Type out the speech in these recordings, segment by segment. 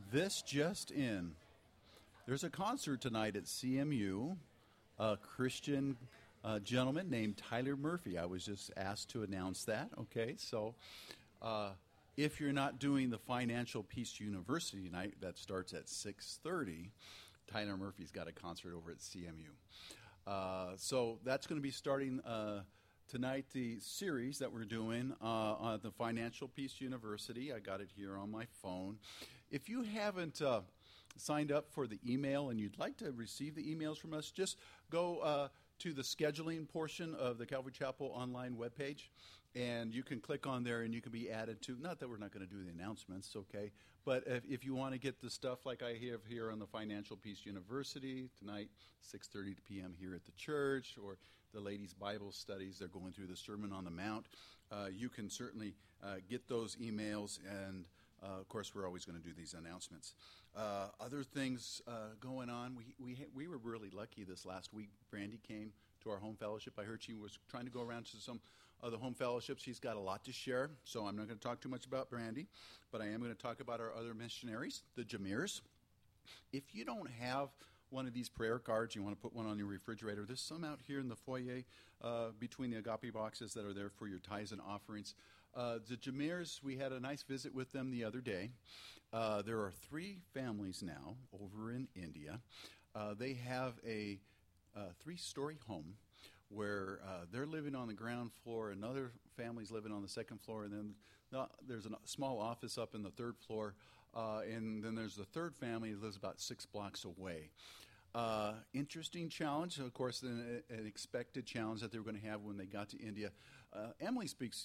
This just in. There's a concert tonight at CMU. A Christian gentleman named Tyler Murphy. I was just asked to announce that. Okay, so if you're not doing the Financial Peace University night, that starts at 6:30. Tyler Murphy's got a concert over at CMU. So that's going to be starting tonight, the series that we're doing on the Financial Peace University. I got it here on my phone. If you haven't signed up for the email and you'd like to receive the emails from us, just go to the scheduling portion of the Calvary Chapel online webpage, and you can click on there and you can be added to, not that we're not going to do the announcements, okay, but if you want to get the stuff like I have here on the Financial Peace University tonight, 6:30 p.m. here at the church, or the ladies' Bible studies, they're going through the Sermon on the Mount, you can certainly get those emails, and of course, we're always going to do these announcements. Other things going on. We were really lucky this last week. Brandy came to our home fellowship. I heard she was trying to go around to some of the home fellowships. She's got a lot to share, so I'm not going to talk too much about Brandy, but I am going to talk about our other missionaries, the Jamirs. If you don't have one of these prayer cards, you want to put one on your refrigerator, there's some out here in the foyer between the agape boxes that are there for your tithes and offerings. The Jamirs, we had a nice visit with them the other day. There are 3 families now over in India. They have a 3-story home where they're living on the ground floor, another family's living on the second floor, and then there's a small office up in the 3rd floor, and then there's the 3rd family that lives about 6 blocks away. Interesting challenge, of course, an expected challenge that they were going to have when they got to India. Emily speaks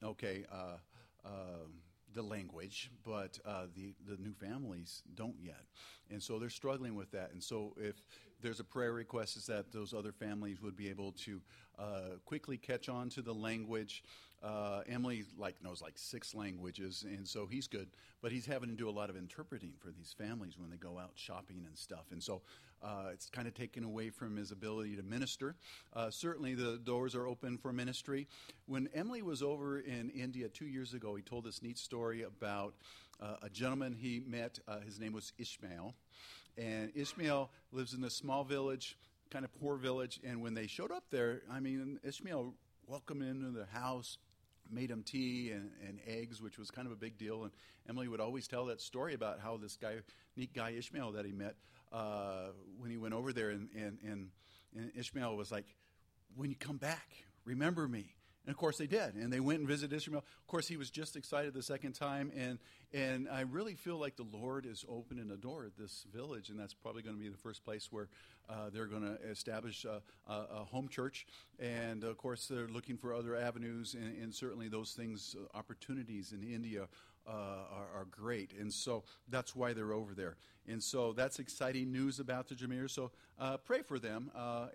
the language, but the new families don't yet. And so they're struggling with that. And so if there's a prayer request, is that those other families would be able to quickly catch on to the language. Emily knows 6 languages, and so he's good. But he's having to do a lot of interpreting for these families when they go out shopping and stuff. And so it's kind of taken away from his ability to minister. Certainly the doors are open for ministry. When Emily was over in India 2 years ago, he told this neat story about a gentleman he met. His name was Ishmael. And Ishmael lives in a small village, kind of poor village. And when they showed up there, Ishmael welcomed him into the house, made him tea and eggs, which was kind of a big deal. And Emily would always tell that story about how this neat guy Ishmael that he met, when he went over there, and Ishmael was like, "When you come back, remember me." And of course they did, and they went and visited Ishmael. Of course, he was just excited the second time, and I really feel like the Lord is opening a door at this village, and that's probably going to be the first place where they're going to establish a home church. And of course, they're looking for other avenues, and certainly those things, opportunities in India are great, and so that's why they're over there. And so that's exciting news about the Jamirs. So pray for them,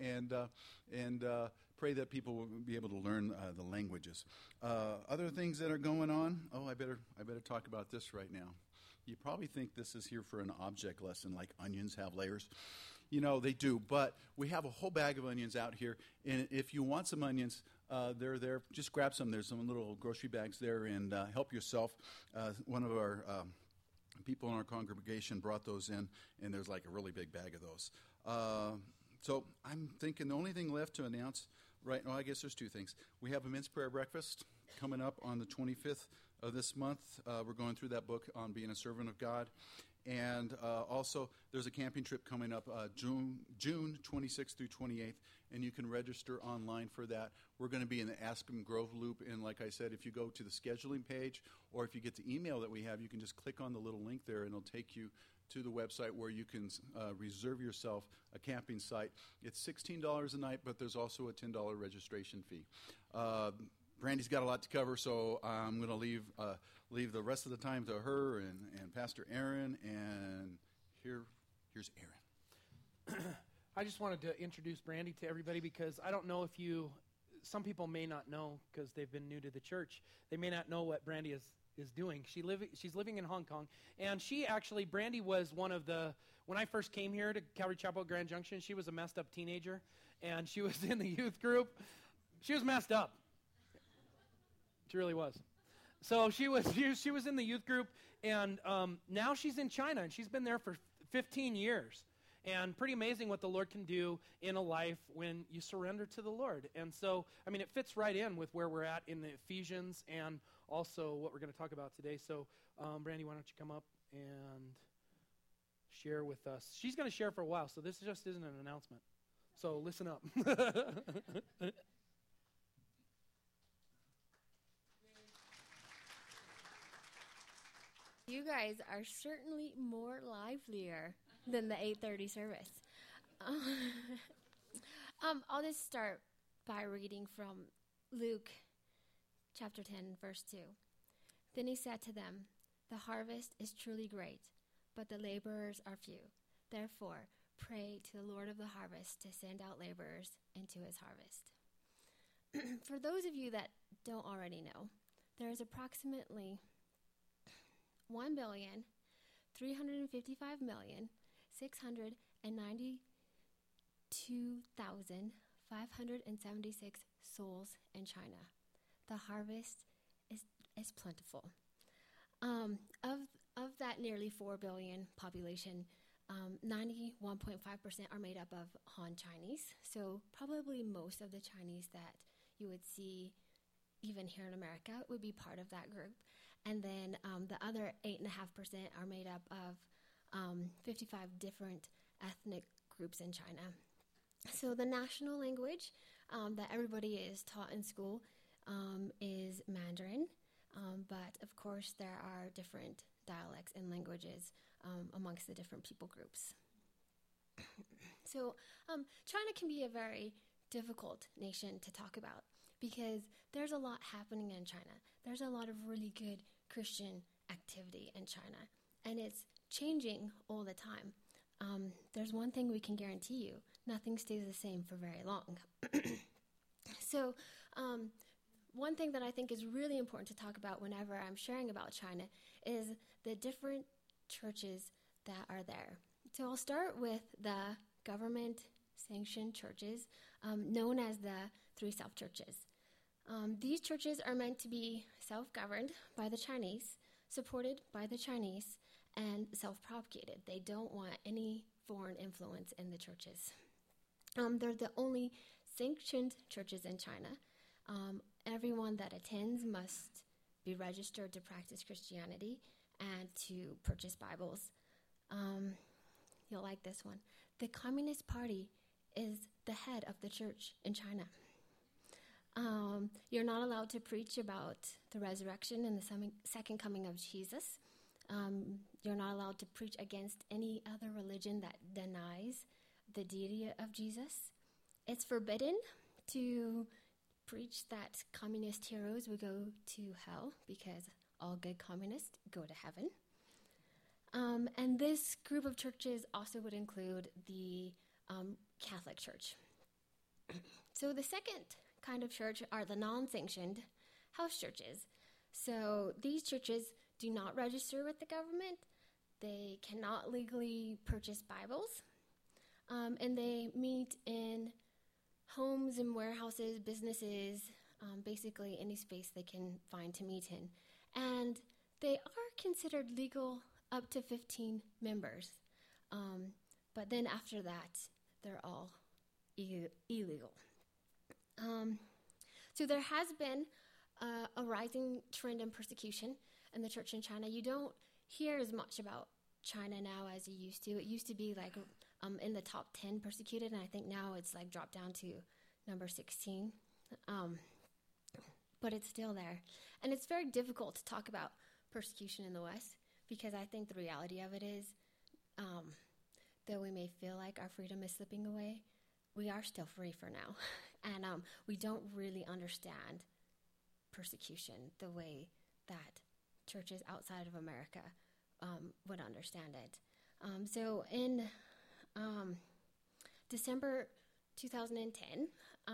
and pray that people will be able to learn the languages. Other things that are going on. Oh, I better talk about this right now. You probably think this is here for an object lesson, like onions have layers. They do, but we have a whole bag of onions out here, and if you want some onions, they're there. Just grab some. There's some little grocery bags there, and help yourself. One of our people in our congregation brought those in, and there's like a really big bag of those. So I'm thinking the only thing left to announce right now, I guess there's 2 things. We have a men's prayer breakfast coming up on the 25th of this month. We're going through that book on being a servant of God. And also, there's a camping trip coming up June 26th through 28th, and you can register online for that. We're going to be in the Aspen Grove loop, and like I said, if you go to the scheduling page, or if you get the email that we have, you can just click on the little link there, and it'll take you to the website where you can reserve yourself a camping site. It's $16 a night, but there's also a $10 registration fee. Brandy's got a lot to cover, so I'm going to leave the rest of the time to her and Pastor Aaron. And here's Aaron. I just wanted to introduce Brandy to everybody because I don't know if some people may not know because they've been new to the church. They may not know what Brandy is doing. She's living in Hong Kong, and Brandy was one of when I first came here to Calvary Chapel Grand Junction, she was a messed up teenager, and she was in the youth group. She was messed up. She really was. So she was in the youth group, And now she's in China, and she's been there for 15 years. And pretty amazing what the Lord can do in a life when you surrender to the Lord. And so, I mean, it fits right in with where we're at in the Ephesians and also what we're going to talk about today. So, Brandy, why don't you come up and share with us? She's going to share for a while, so this just isn't an announcement. So listen up. You guys are certainly more livelier than the 8:30 service. I'll just start by reading from Luke chapter 10, verse 2. Then he said to them, "The harvest is truly great, but the laborers are few. Therefore, pray to the Lord of the harvest to send out laborers into his harvest." For those of you that don't already know, there is approximately 1,355,692,576 souls in China. The harvest is plentiful. Of that nearly 4 billion population, 91.5% are made up of Han Chinese. So probably most of the Chinese that you would see even here in America would be part of that group. And then the other 8.5% are made up of 55 different ethnic groups in China. So the national language that everybody is taught in school is Mandarin. But of course, there are different dialects and languages amongst the different people groups. So China can be a very difficult nation to talk about because there's a lot happening in China. There's a lot of really good Christian activity in China, and it's changing all the time. There's one thing we can guarantee you: nothing stays the same for very long. So one thing that I think is really important to talk about whenever I'm sharing about China is the different churches that are there. So I'll start with the government-sanctioned churches known as the Three Self Churches. These churches are meant to be self-governed by the Chinese, supported by the Chinese, and self-propagated. They don't want any foreign influence in the churches. They're the only sanctioned churches in China. Everyone that attends must be registered to practice Christianity and to purchase Bibles. You'll like this one. The Communist Party is the head of the church in China. You're not allowed to preach about the resurrection and the second coming of Jesus. You're not allowed to preach against any other religion that denies the deity of Jesus. It's forbidden to preach that communist heroes would go to hell because all good communists go to heaven. And this group of churches also would include the Catholic Church. So the second kind of church are the non-sanctioned house churches. So these churches do not register with the government. They cannot legally purchase Bibles. And they meet in homes and warehouses, businesses, basically any space they can find to meet in. And they are considered legal up to 15 members. But then after that, they're all illegal. So there has been a rising trend in persecution in the church in China. You don't hear as much about China now as you used to. It used to be like in the top 10 persecuted, and I think now it's like dropped down to number 16. But it's still there. And it's very difficult to talk about persecution in the West because I think the reality of it is, though we may feel like our freedom is slipping away, we are still free for now. And we don't really understand persecution the way that churches outside of America would understand it. So in December 2010,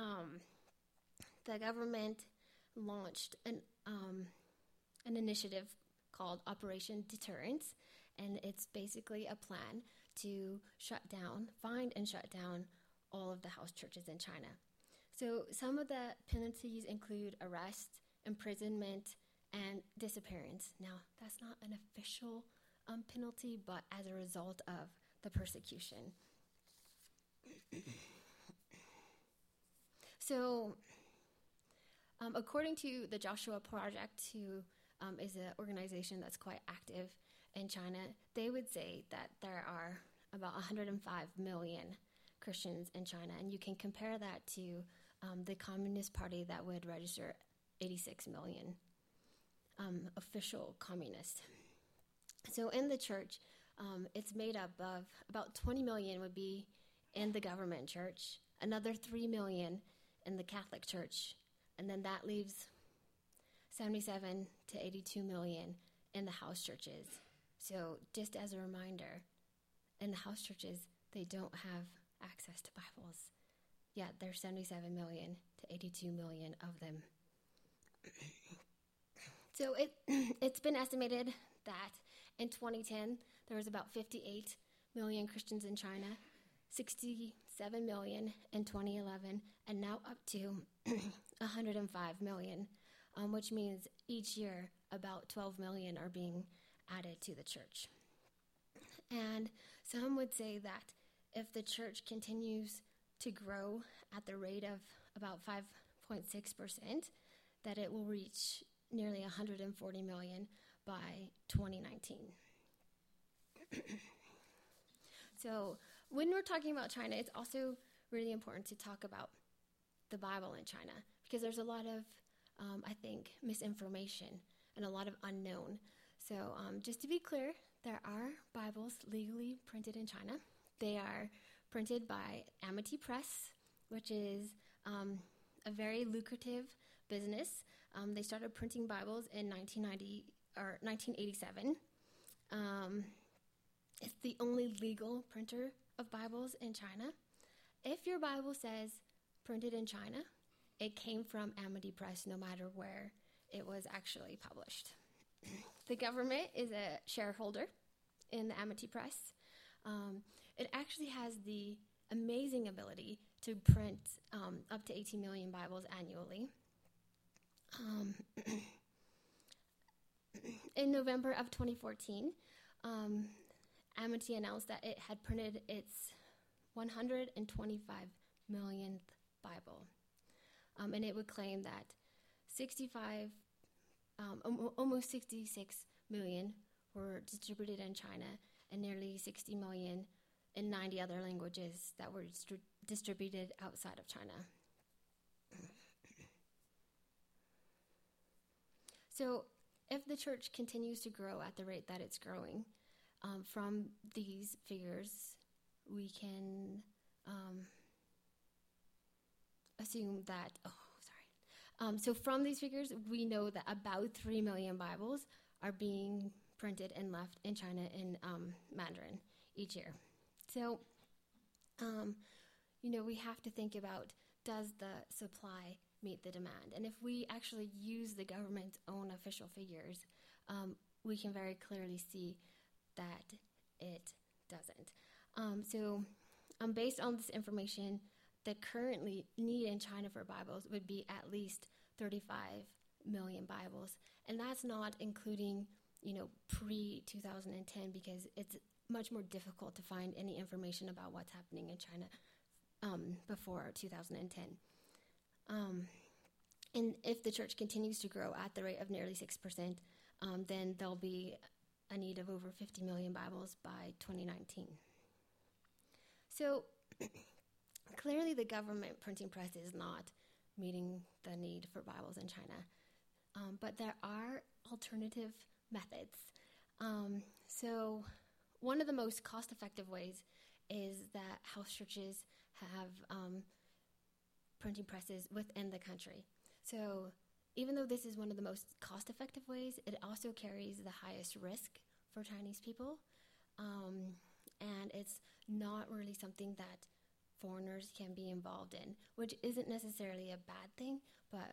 the government launched an initiative called Operation Deterrence, and it's basically a plan to find and shut down all of the house churches in China. So some of the penalties include arrest, imprisonment, and disappearance. Now, that's not an official penalty, but as a result of the persecution. So, according to the Joshua Project, who is an organization that's quite active in China, they would say that there are about 105 million Christians in China, and you can compare that to the Communist Party that would register 86 million official communists. So in the church, it's made up of about 20 million would be in the government church, another 3 million in the Catholic Church, and then that leaves 77 to 82 million in the house churches. So just as a reminder, in the house churches, they don't have access to Bibles. Yet there's 77 million to 82 million of them. So it's been estimated that in 2010, there was about 58 million Christians in China, 67 million in 2011, and now up to 105 million, which means each year about 12 million are being added to the church. And some would say that if the church continues to grow at the rate of about 5.6%, that it will reach nearly 140 million by 2019. So when we're talking about China, it's also really important to talk about the Bible in China, because there's a lot of, I think, misinformation and a lot of unknown. So just to be clear, there are Bibles legally printed in China. They are printed by Amity Press, which is a very lucrative business. They started printing Bibles in 1987. It's the only legal printer of Bibles in China. If your Bible says printed in China, it came from Amity Press, no matter where it was actually published. The government is a shareholder in the Amity Press. It actually has the amazing ability to print up to 18 million Bibles annually. In November of 2014, Amity announced that it had printed its 125 millionth Bible. And it would claim that almost 66 million were distributed in China and nearly 60 million in 90 other languages that were distributed outside of China. So if the church continues to grow at the rate that it's growing, from these figures, we can assume that, so from these figures, we know that about 3 million Bibles are being printed and left in China in Mandarin each year. So, we have to think about, does the supply meet the demand? And if we actually use the government's own official figures, we can very clearly see that it doesn't. Based on this information, the currently need in China for Bibles would be at least 35 million Bibles. And that's not including, pre-2010, because it's much more difficult to find any information about what's happening in China before 2010. And if the church continues to grow at the rate of nearly 6%, then there'll be a need of over 50 million Bibles by 2019. So clearly the government printing press is not meeting the need for Bibles in China. But there are alternative methods. So one of the most cost-effective ways is that house churches have printing presses within the country. So even though this is one of the most cost-effective ways, it also carries the highest risk for Chinese people. And it's not really something that foreigners can be involved in, which isn't necessarily a bad thing, but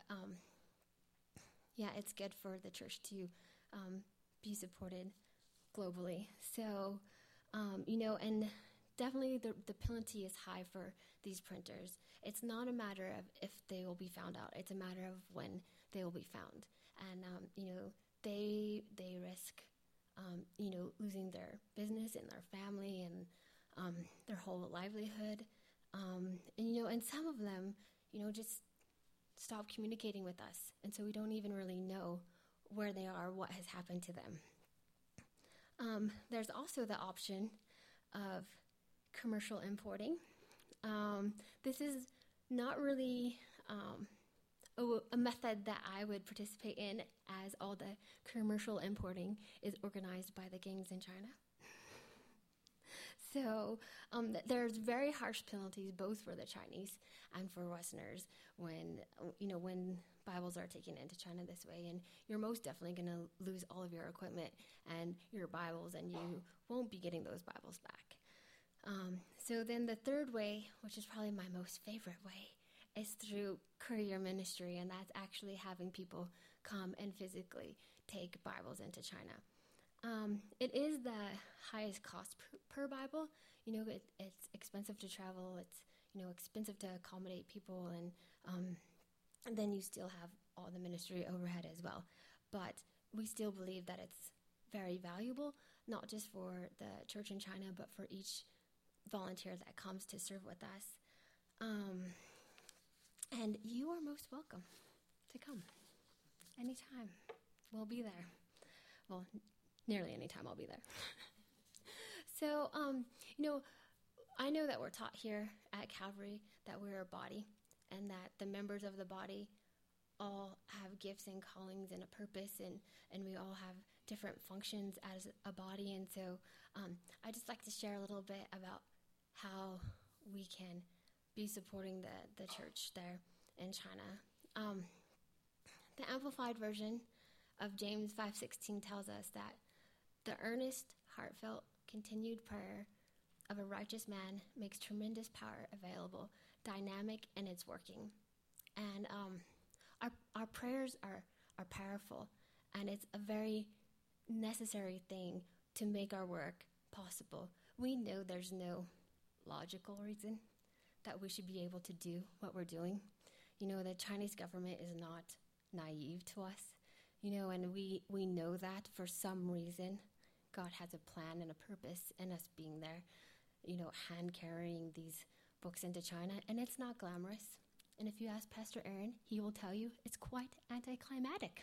it's good for the church to be supported globally. So, and definitely the penalty is high for these printers. It's not a matter of if they will be found out. It's a matter of when they will be found. and they risk losing their business and their family and their whole livelihood, and some of them just stop communicating with us, and so we don't even really know where they are, what has happened to them. There's also the option of commercial importing. This is not really a method that I would participate in, as all the commercial importing is organized by the gangs in China. So there's very harsh penalties both for the Chinese and for Westerners when Bibles are taken into China this way, and you're most definitely going to lose all of your equipment and your Bibles, and you won't be getting those Bibles back. So then the third way, which is probably my most favorite way, is through courier ministry, and that's actually having people come and physically take Bibles into China. It is the highest cost per Bible. It's expensive to travel. It's expensive to accommodate people, and then you still have all the ministry overhead as well. But we still believe that it's very valuable, not just for the church in China, but for each volunteer that comes to serve with us. And you are most welcome to come anytime. We'll be there. Well, nearly anytime I'll be there. So, I know that we're taught here at Calvary that we're a body, and that the members of the body all have gifts and callings and a purpose, and we all have different functions as a body. And so I just like to share a little bit about how we can be supporting the church there in China. The Amplified Version of James 5:16 tells us that the earnest, heartfelt, continued prayer of a righteous man makes tremendous power available, dynamic in its working. And our prayers are powerful, and it's a very necessary thing to make our work possible. We know there's no logical reason that we should be able to do what we're doing. The Chinese government is not naive to us, and we know that for some reason God has a plan and a purpose in us being there, hand carrying these books into China, and it's not glamorous. And if you ask Pastor Aaron, he will tell you it's quite anticlimactic.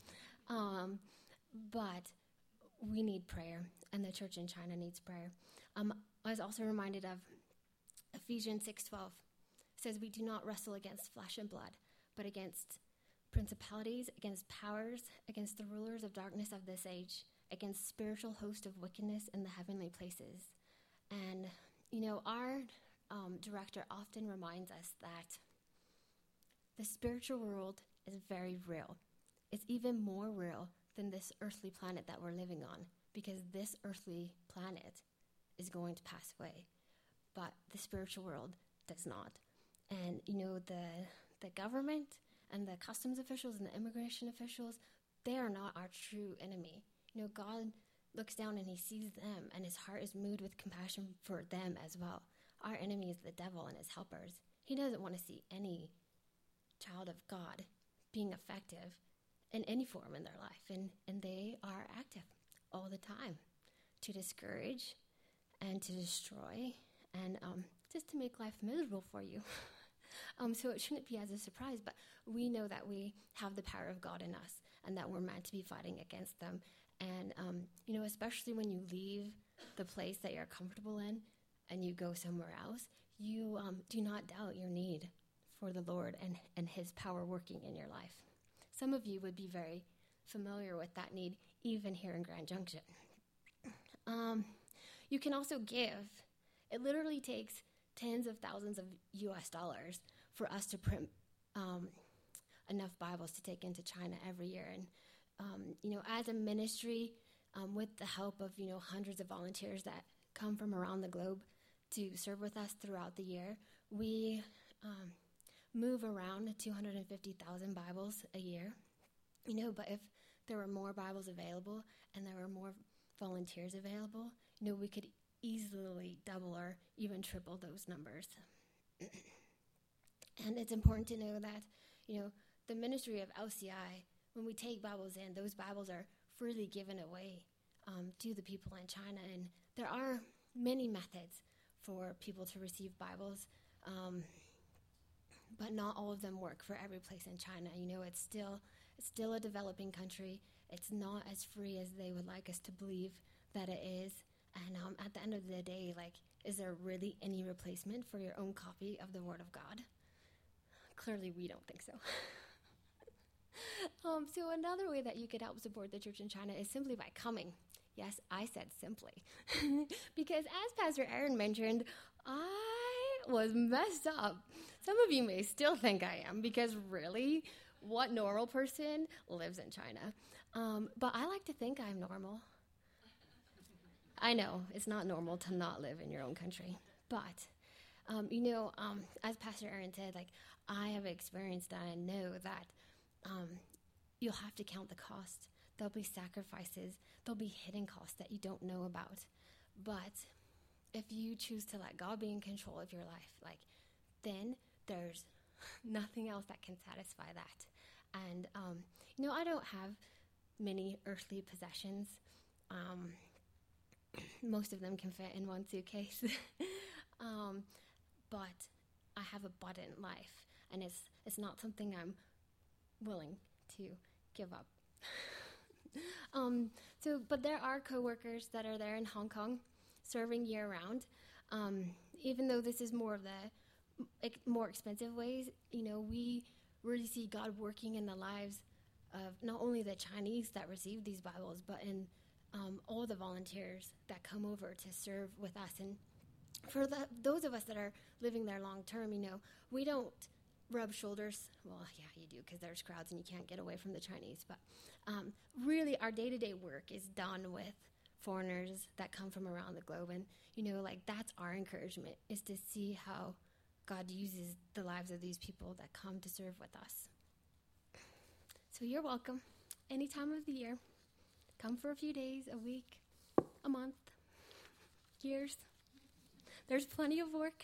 But we need prayer, and the church in China needs prayer. I was also reminded of Ephesians 6:12. It says, "We do not wrestle against flesh and blood, but against principalities, against powers, against the rulers of darkness of this age, against spiritual hosts of wickedness in the heavenly places." And, our director often reminds us that the spiritual world is very real. It's even more real than this earthly planet that we're living on, because this earthly planet is going to pass away, but the spiritual world does not. And, the government and the customs officials and the immigration officials, they are not our true enemy. God looks down and he sees them, and his heart is moved with compassion for them as well. Our enemy is the devil and his helpers. He doesn't want to see any child of God being effective in any form in their life, and they are active all the time to discourage and to destroy and just to make life miserable for you. So it shouldn't be as a surprise, but we know that we have the power of God in us, and that we're meant to be fighting against them. And, especially when you leave the place that you're comfortable in and you go somewhere else, you do not doubt your need for the Lord and his power working in your life. Some of you would be very familiar with that need, even here in Grand Junction. You can also give. It literally takes tens of thousands of US dollars for us to print enough Bibles to take into China every year. And, as a ministry, with the help of, hundreds of volunteers that come from around the globe to serve with us throughout the year, we move around 250,000 Bibles a year. But if there were more Bibles available and there were more volunteers available, we could easily double or even triple those numbers. And it's important to know that, the ministry of LCI when we take Bibles in, those Bibles are freely given away to the people in China. And there are many methods for people to receive Bibles, but not all of them work for every place in China. It's still a developing country. It's not as free as they would like us to believe that it is. And at the end of the day, is there really any replacement for your own copy of the Word of God? Clearly, we don't think so. So another way that you could help support the church in China is simply by coming. Yes, I said simply. Because as Pastor Aaron mentioned, I was messed up. Some of you may still think I am, because really, what normal person lives in China? But I like to think I'm normal. I know, it's not normal to not live in your own country. But, as Pastor Aaron said, I have experienced that. I know that you'll have to count the cost. There'll be sacrifices. There'll be hidden costs that you don't know about. But if you choose to let God be in control of your life, then there's nothing else that can satisfy that. And, I don't have many earthly possessions. Most of them can fit in one suitcase. But I have abundant life, and it's not something I'm willing to give up. But there are coworkers that are there in Hong Kong serving year-round. Even though this is more of the more expensive ways, we really see God working in the lives of not only the Chinese that receive these Bibles, but in all the volunteers that come over to serve with us. And for those of us that are living there long-term, we don't rub shoulders. Well, yeah, you do, because there's crowds and you can't get away from the Chinese. But really, our day-to-day work is done with foreigners that come from around the globe. And, that's our encouragement, is to see how God uses the lives of these people that come to serve with us. So you're welcome. Any time of the year. Come for a few days, a week, a month, years. There's plenty of work.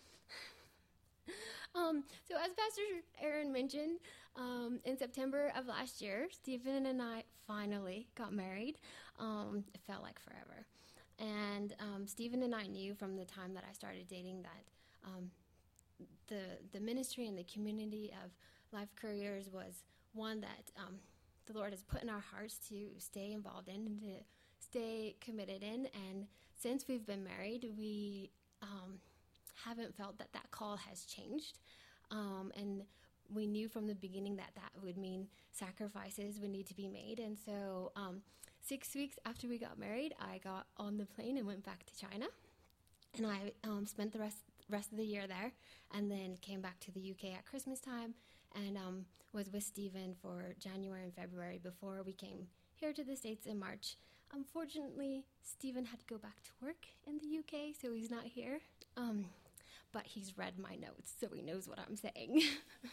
So as Pastor Aaron mentioned, in September of last year, Stephen and I finally got married. It felt like forever. And Stephen and I knew from the time that I started dating that the ministry and the community of Life Couriers was one that the Lord has put in our hearts to stay involved in and to stay committed in. And since we've been married, we haven't felt that call has changed. And we knew from the beginning that would mean sacrifices would need to be made. And so 6 weeks after we got married, I got on the plane and went back to China. And I spent the rest of the year there, and then came back to the UK at Christmas time, and was with Stephen for January and February before we came here to the States in March. Unfortunately, Stephen had to go back to work in the UK, so he's not here. But he's read my notes, so he knows what I'm saying.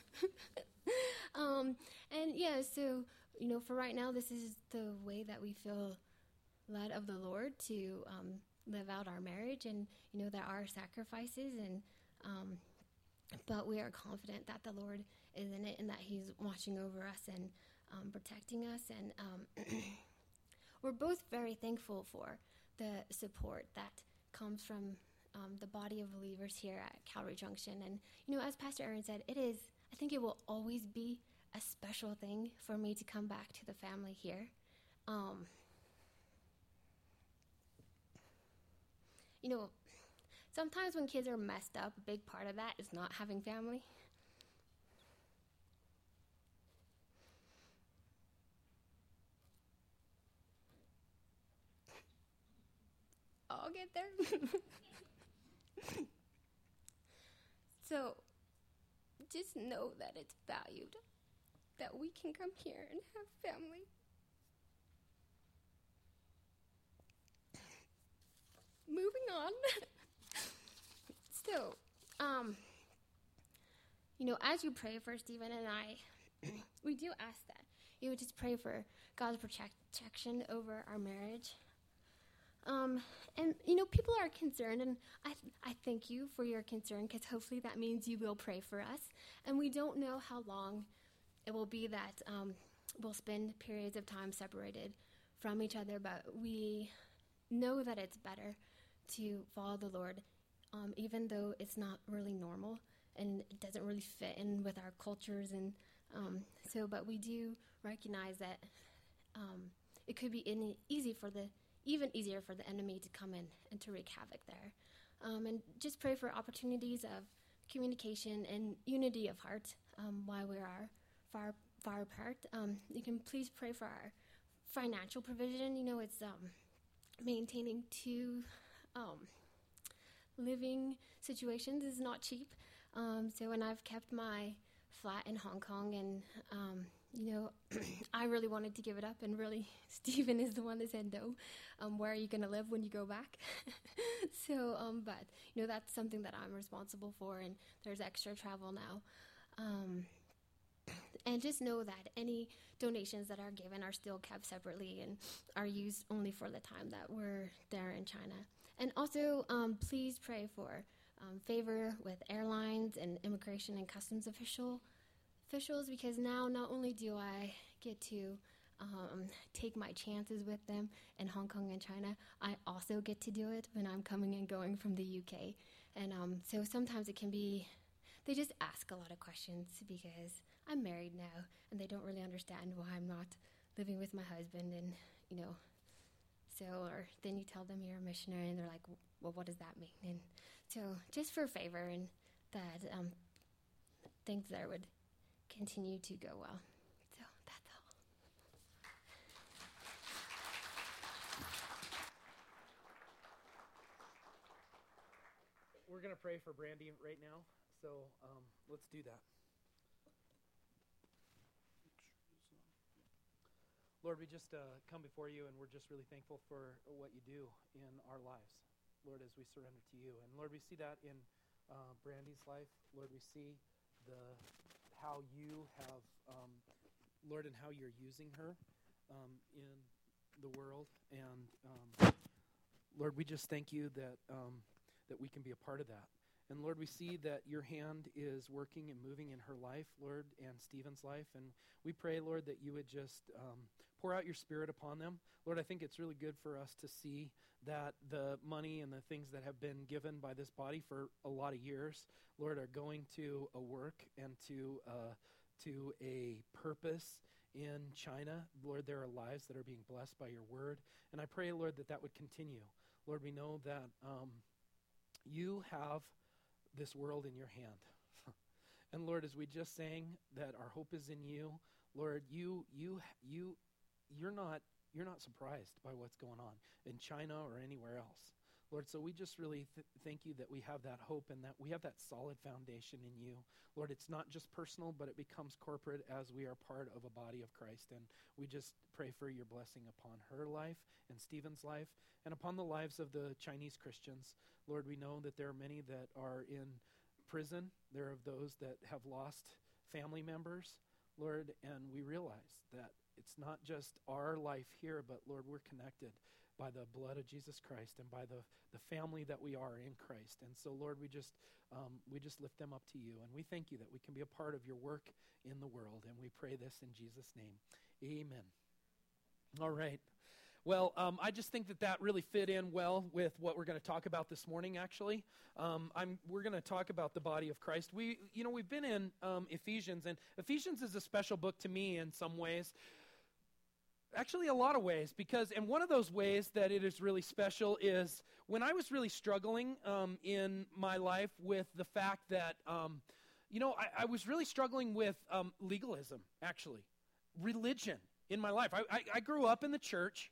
And yeah, so, for right now, this is the way that we feel led of the Lord to live out our marriage. And, there are sacrifices, and but we are confident that the Lord is in it and that he's watching over us and protecting us. And we're both very thankful for the support that comes from the body of believers here at Calvary Junction. And, as Pastor Aaron said, I think it will always be a special thing for me to come back to the family here. Sometimes when kids are messed up, a big part of that is not having family. I'll get there. So, just know that it's valued, that we can come here and have family. Moving on. So, as you pray for Stephen and I, we do ask that you would just pray for God's protection over our marriage. And, people are concerned, and I thank you for your concern, because hopefully that means you will pray for us. And we don't know how long it will be that we'll spend periods of time separated from each other, but we know that it's better to follow the Lord, even though it's not really normal and it doesn't really fit in with our cultures. And but we do recognize that it could be even easier for the enemy to come in and to wreak havoc there. And just pray for opportunities of communication and unity of heart while we are far apart. You can please pray for our financial provision. It's maintaining two living situations is not cheap. And I've kept my flat in Hong Kong, and I really wanted to give it up, and really Stephen is the one that said no. Where are you going to live when you go back? But that's something that I'm responsible for, and there's extra travel now. And just know that any donations that are given are still kept separately and are used only for the time that we're there in China. And also, please pray for favor with airlines and immigration and customs officials, because now not only do I get to take my chances with them in Hong Kong and China, I also get to do it when I'm coming and going from the UK. And so sometimes it can be, they just ask a lot of questions because I'm married now, and they don't really understand why I'm not living with my husband, and or then you tell them you're a missionary, and they're like, well, what does that mean? And so just for favor, and that things there would continue to go well. So that's all. We're going to pray for Brandy right now, so let's do that. Lord, we just come before you, and we're just really thankful for what you do in our lives, Lord, as we surrender to you. And Lord, we see that in Brandy's life. Lord, we see how you have, Lord, and how you're using her in the world. And Lord, we just thank you that we can be a part of that. And Lord, we see that your hand is working and moving in her life, Lord, and Stephen's life. And we pray, Lord, that you would just pour out your Spirit upon them. Lord, I think it's really good for us to see that the money and the things that have been given by this body for a lot of years, Lord, are going to a work and to a purpose in China. Lord, there are lives that are being blessed by your word. And I pray, Lord, that would continue. Lord, we know that you have this world in your hand. And Lord, as we just sang that our hope is in you, Lord, you're not surprised by what's going on in China or anywhere else. Lord, so we just really thank you that we have that hope and that we have that solid foundation in you. Lord, it's not just personal, but it becomes corporate as we are part of a body of Christ. And we just pray for your blessing upon her life and Stephen's life and upon the lives of the Chinese Christians. Lord, we know that there are many that are in prison. There are those that have lost family members, Lord, and we realize that it's not just our life here, but Lord, we're connected by the blood of Jesus Christ and by the family that we are in Christ. And so, Lord, we just lift them up to you, and we thank you that we can be a part of your work in the world, and we pray this in Jesus' name. Amen. All right. Well, I just think that really fit in well with what we're going to talk about this morning, actually. We're going to talk about the body of Christ. We've been in Ephesians, and Ephesians is a special book to me in some ways. Actually, a lot of ways, and one of those ways that it is really special is when I was really struggling in my life with the fact that, I was really struggling with legalism, actually, religion in my life. I grew up in the church.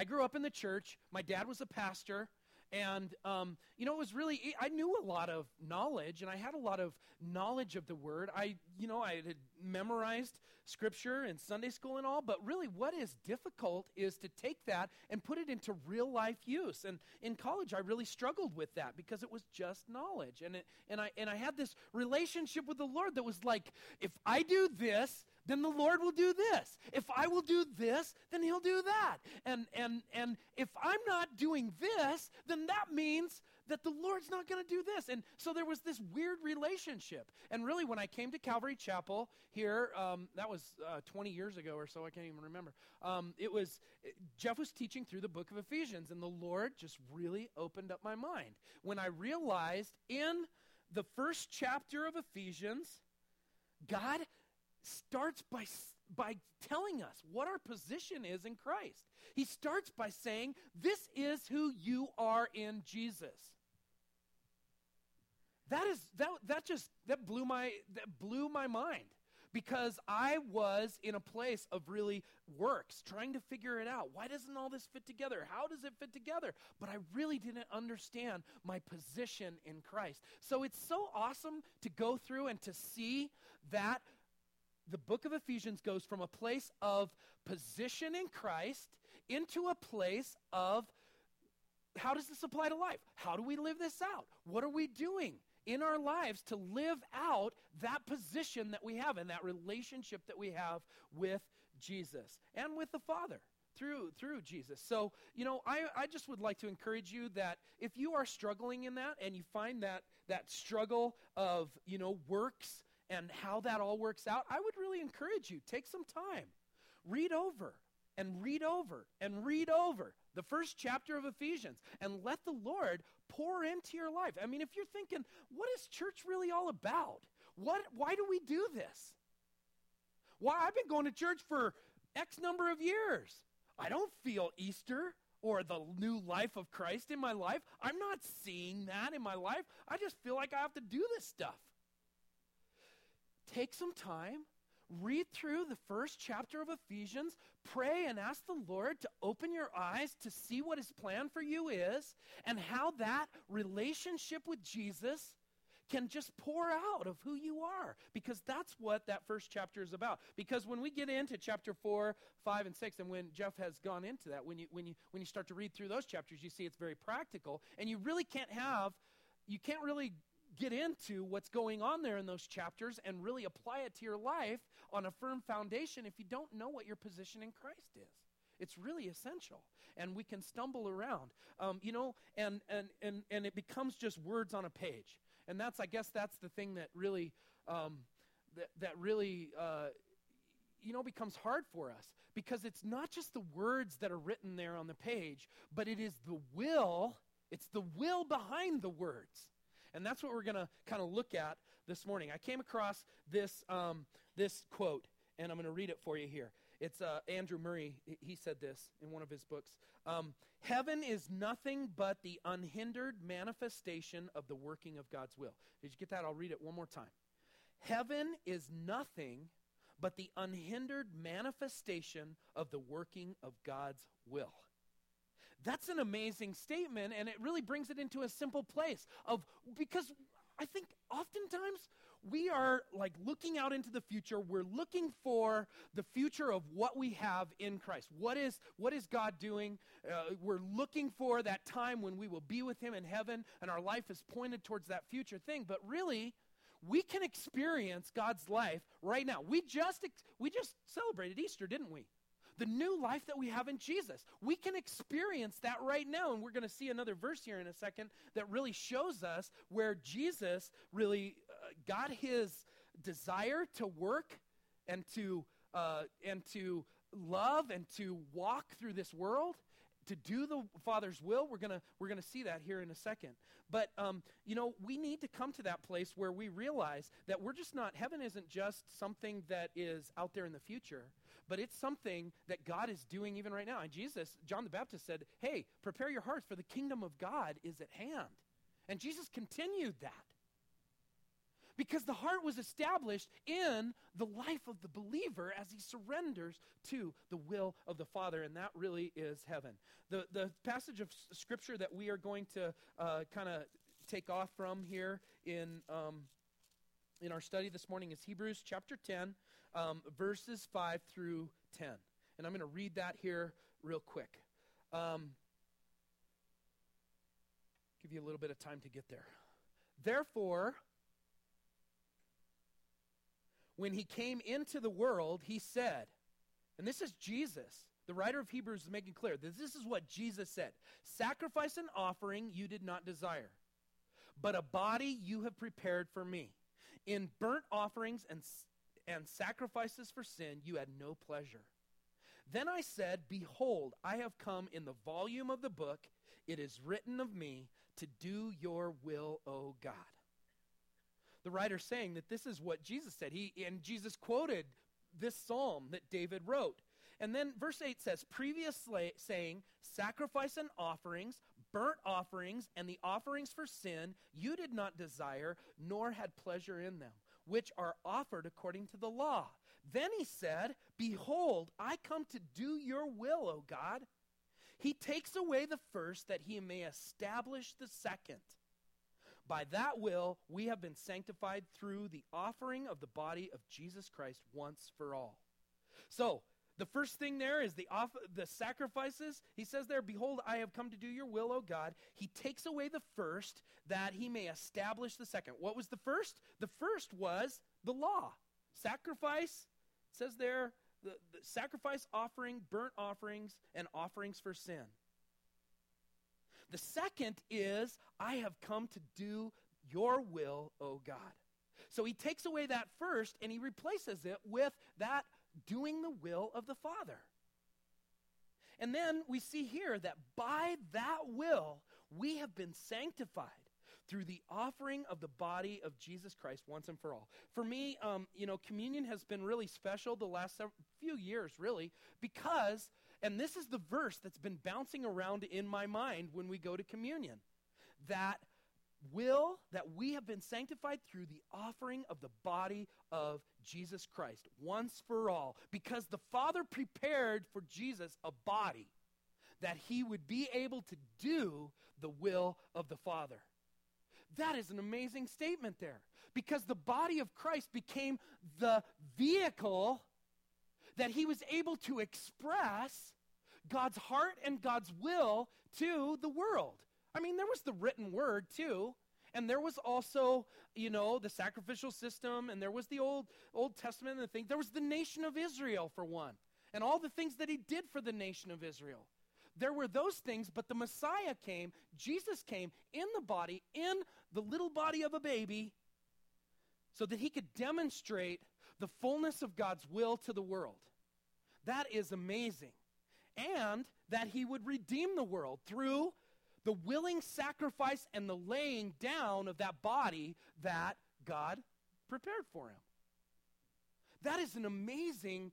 My dad was a pastor. And, it was really, I knew a lot of knowledge, and I had a lot of knowledge of the Word. I had memorized Scripture in Sunday school and all, but really what is difficult is to take that and put it into real-life use. And in college, I really struggled with that because it was just knowledge. And I had this relationship with the Lord that was like, if I do this, then the Lord will do this. If I will do this, then he'll do that. And if I'm not doing this, then that means that the Lord's not going to do this. And so there was this weird relationship. And really, when I came to Calvary Chapel here, that was 20 years ago or so, I can't even remember. Jeff was teaching through the book of Ephesians, and the Lord just really opened up my mind. When I realized in the first chapter of Ephesians, God starts by telling us what our position is in Christ. He starts by saying, this is who you are in Jesus. That blew my mind, because I was in a place of really works, trying to figure it out. Why doesn't all this fit together? How does it fit together? But I really didn't understand my position in Christ. So it's so awesome to go through and to see that the book of Ephesians goes from a place of position in Christ into a place of, how does this apply to life? How do we live this out? What are we doing in our lives to live out that position that we have and that relationship that we have with Jesus and with the Father through Jesus? So, I just would like to encourage you that if you are struggling in that and you find that struggle of, works and how that all works out, I would really encourage you, take some time, read over and read over and read over the first chapter of Ephesians, and let the Lord pour into your life. I mean, if you're thinking, what is church really all about? Why do we do this? Why, I've been going to church for X number of years. I don't feel Easter or the new life of Christ in my life. I'm not seeing that in my life. I just feel like I have to do this stuff. Take some time, read through the first chapter of Ephesians, pray and ask the Lord to open your eyes to see what his plan for you is and how that relationship with Jesus can just pour out of who you are, because that's what that first chapter is about. Because when we get into chapter 4, 5, and 6, and when Jeff has gone into that, when you start to read through those chapters, you see it's very practical, and you can't really get into what's going on there in those chapters and really apply it to your life on a firm foundation if you don't know what your position in Christ is. It's really essential, and we can stumble around, and it becomes just words on a page. And I guess that's the thing that really, becomes hard for us, because it's not just the words that are written there on the page, but it is the will. It's the will behind the words. And that's what we're going to kind of look at this morning. I came across this quote, and I'm going to read it for you here. It's Andrew Murray. He said this in one of his books. Heaven is nothing but the unhindered manifestation of the working of God's will. Did you get that? I'll read it one more time. Heaven is nothing but the unhindered manifestation of the working of God's will. That's an amazing statement, and it really brings it into a simple place because I think oftentimes we are like looking out into the future. We're looking for the future of what we have in Christ. What is God doing? We're looking for that time when we will be with him in heaven, and our life is pointed towards that future thing. But really, we can experience God's life right now. We just celebrated Easter, didn't we? The new life that we have in Jesus. We can experience that right now, and we're going to see another verse here in a second that really shows us where Jesus really got his desire to work and to love and to walk through this world, to do the Father's will. We're gonna see that here in a second. But we need to come to that place where we realize that heaven isn't just something that is out there in the future, but it's something that God is doing even right now. And John the Baptist said, hey, prepare your hearts, for the kingdom of God is at hand. And Jesus continued that, because the heart was established in the life of the believer as he surrenders to the will of the Father, and that really is heaven. The passage of Scripture that we are going to kind of take off from here in our study this morning is Hebrews chapter 10, verses 5 through 10. And I'm going to read that here real quick. Give you a little bit of time to get there. Therefore, when he came into the world, he said, and this is Jesus, The writer of Hebrews is making clear that this is what Jesus said. Sacrifice and offering you did not desire, but a body you have prepared for me. In burnt offerings and sacrifices for sin you had no pleasure. Then I said, behold, I have come in the volume of the book. It is written of me to do your will, O God. The writer's saying that this is what Jesus said. And Jesus quoted this psalm that David wrote. And then verse 8 says, previously saying, sacrifice and offerings, burnt offerings, and the offerings for sin you did not desire, nor had pleasure in them, which are offered according to the law. Then he said, behold, I come to do your will, O God. He takes away the first that he may establish the second. By that will, we have been sanctified through the offering of the body of Jesus Christ once for all. So, the first thing there is the sacrifices. He says there, behold, I have come to do your will, O God. He takes away the first that he may establish the second. What was the first? The first was the law. Sacrifice, it says there, the sacrifice offering, burnt offerings, and offerings for sin. The second is, I have come to do your will, O God. So he takes away that first and he replaces it with that doing the will of the Father. And then we see here that by that will, we have been sanctified through the offering of the body of Jesus Christ once and for all. For me, communion has been really special the last few years, really, because, and this is the verse that's been bouncing around in my mind when we go to communion, that we have been sanctified through the offering of the body of Jesus Christ once for all, because the Father prepared for Jesus a body that he would be able to do the will of the Father. That is an amazing statement there, because the body of Christ became the vehicle that he was able to express God's heart and God's will to the world. I mean, there was the written word too, and there was also, the sacrificial system, and there was the Old Testament and the thing. There was the nation of Israel, for one, and all the things that he did for the nation of Israel. There were those things, but the Messiah came, Jesus came in the body, in the little body of a baby, so that he could demonstrate the fullness of God's will to the world. That is amazing. And that he would redeem the world through the willing sacrifice and the laying down of that body that God prepared for him. That is an amazing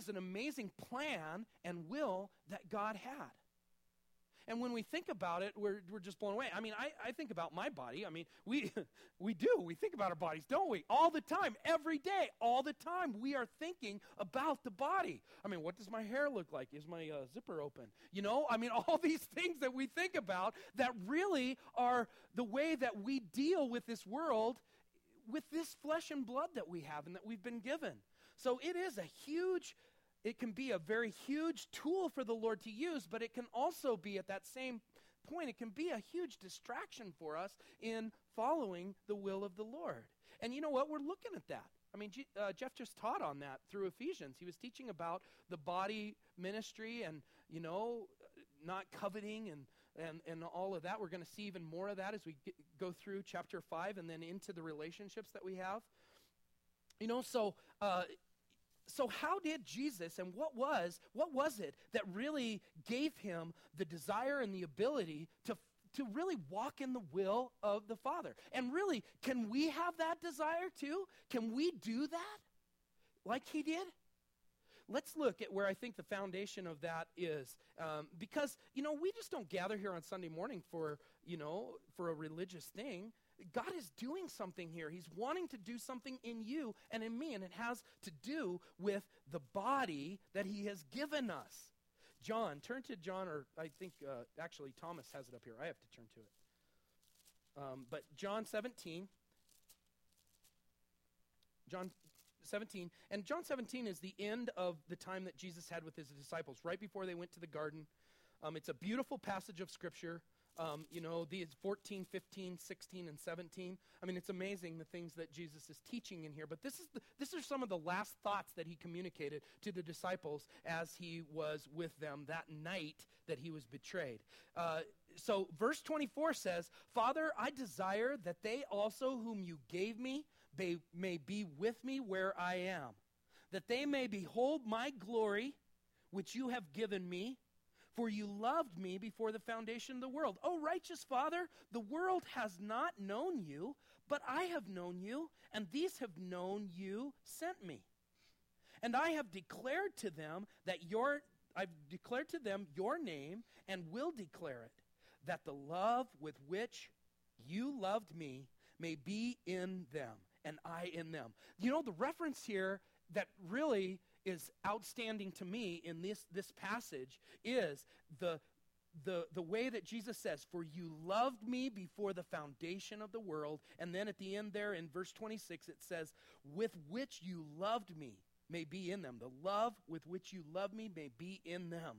plan and will that God had. And when we think about it, we're just blown away. I mean, I think about my body. I mean, we do. We think about our bodies, don't we? All the time, every day, all the time, we are thinking about the body. I mean, what does my hair look like? Is my zipper open? I mean, all these things that we think about that really are the way that we deal with this world, with this flesh and blood that we have and that we've been given. So it can be a very huge tool for the Lord to use, but it can also be, at that same point, it can be a huge distraction for us in following the will of the Lord. And you know what? We're looking at that. I mean, Jeff just taught on that through Ephesians. He was teaching about the body ministry and, not coveting and all of that. We're going to see even more of that as we go through chapter 5 and then into the relationships that we have. So how did Jesus, and what was it that really gave him the desire and the ability to really walk in the will of the Father? And really, can we have that desire too? Can we do that like he did? Let's look at where I think the foundation of that is. Because, we just don't gather here on Sunday morning for a religious thing. God is doing something here. He's wanting to do something in you and in me, and it has to do with the body that he has given us. Turn to John, or I think actually Thomas has it up here. I have to turn to it. But John 17, and John 17 is the end of the time that Jesus had with his disciples, right before they went to the garden. It's a beautiful passage of Scripture. These 14, 15, 16, and 17. I mean, it's amazing the things that Jesus is teaching in here. But this are some of the last thoughts that he communicated to the disciples as he was with them that night that he was betrayed. So verse 24 says, Father, I desire that they also whom you gave me may be with me where I am, that they may behold my glory, which you have given me, for you loved me before the foundation of the world. O righteous Father, the world has not known you, but I have known you, and these have known you sent me. And I have declared to them your name, and will declare it, that the love with which you loved me may be in them, and I in them. The reference here that really is outstanding to me in this passage is the way that Jesus says, for you loved me before the foundation of the world. And then at the end there in verse 26 it says, with which you loved me may be in them. The love with which you love me may be in them.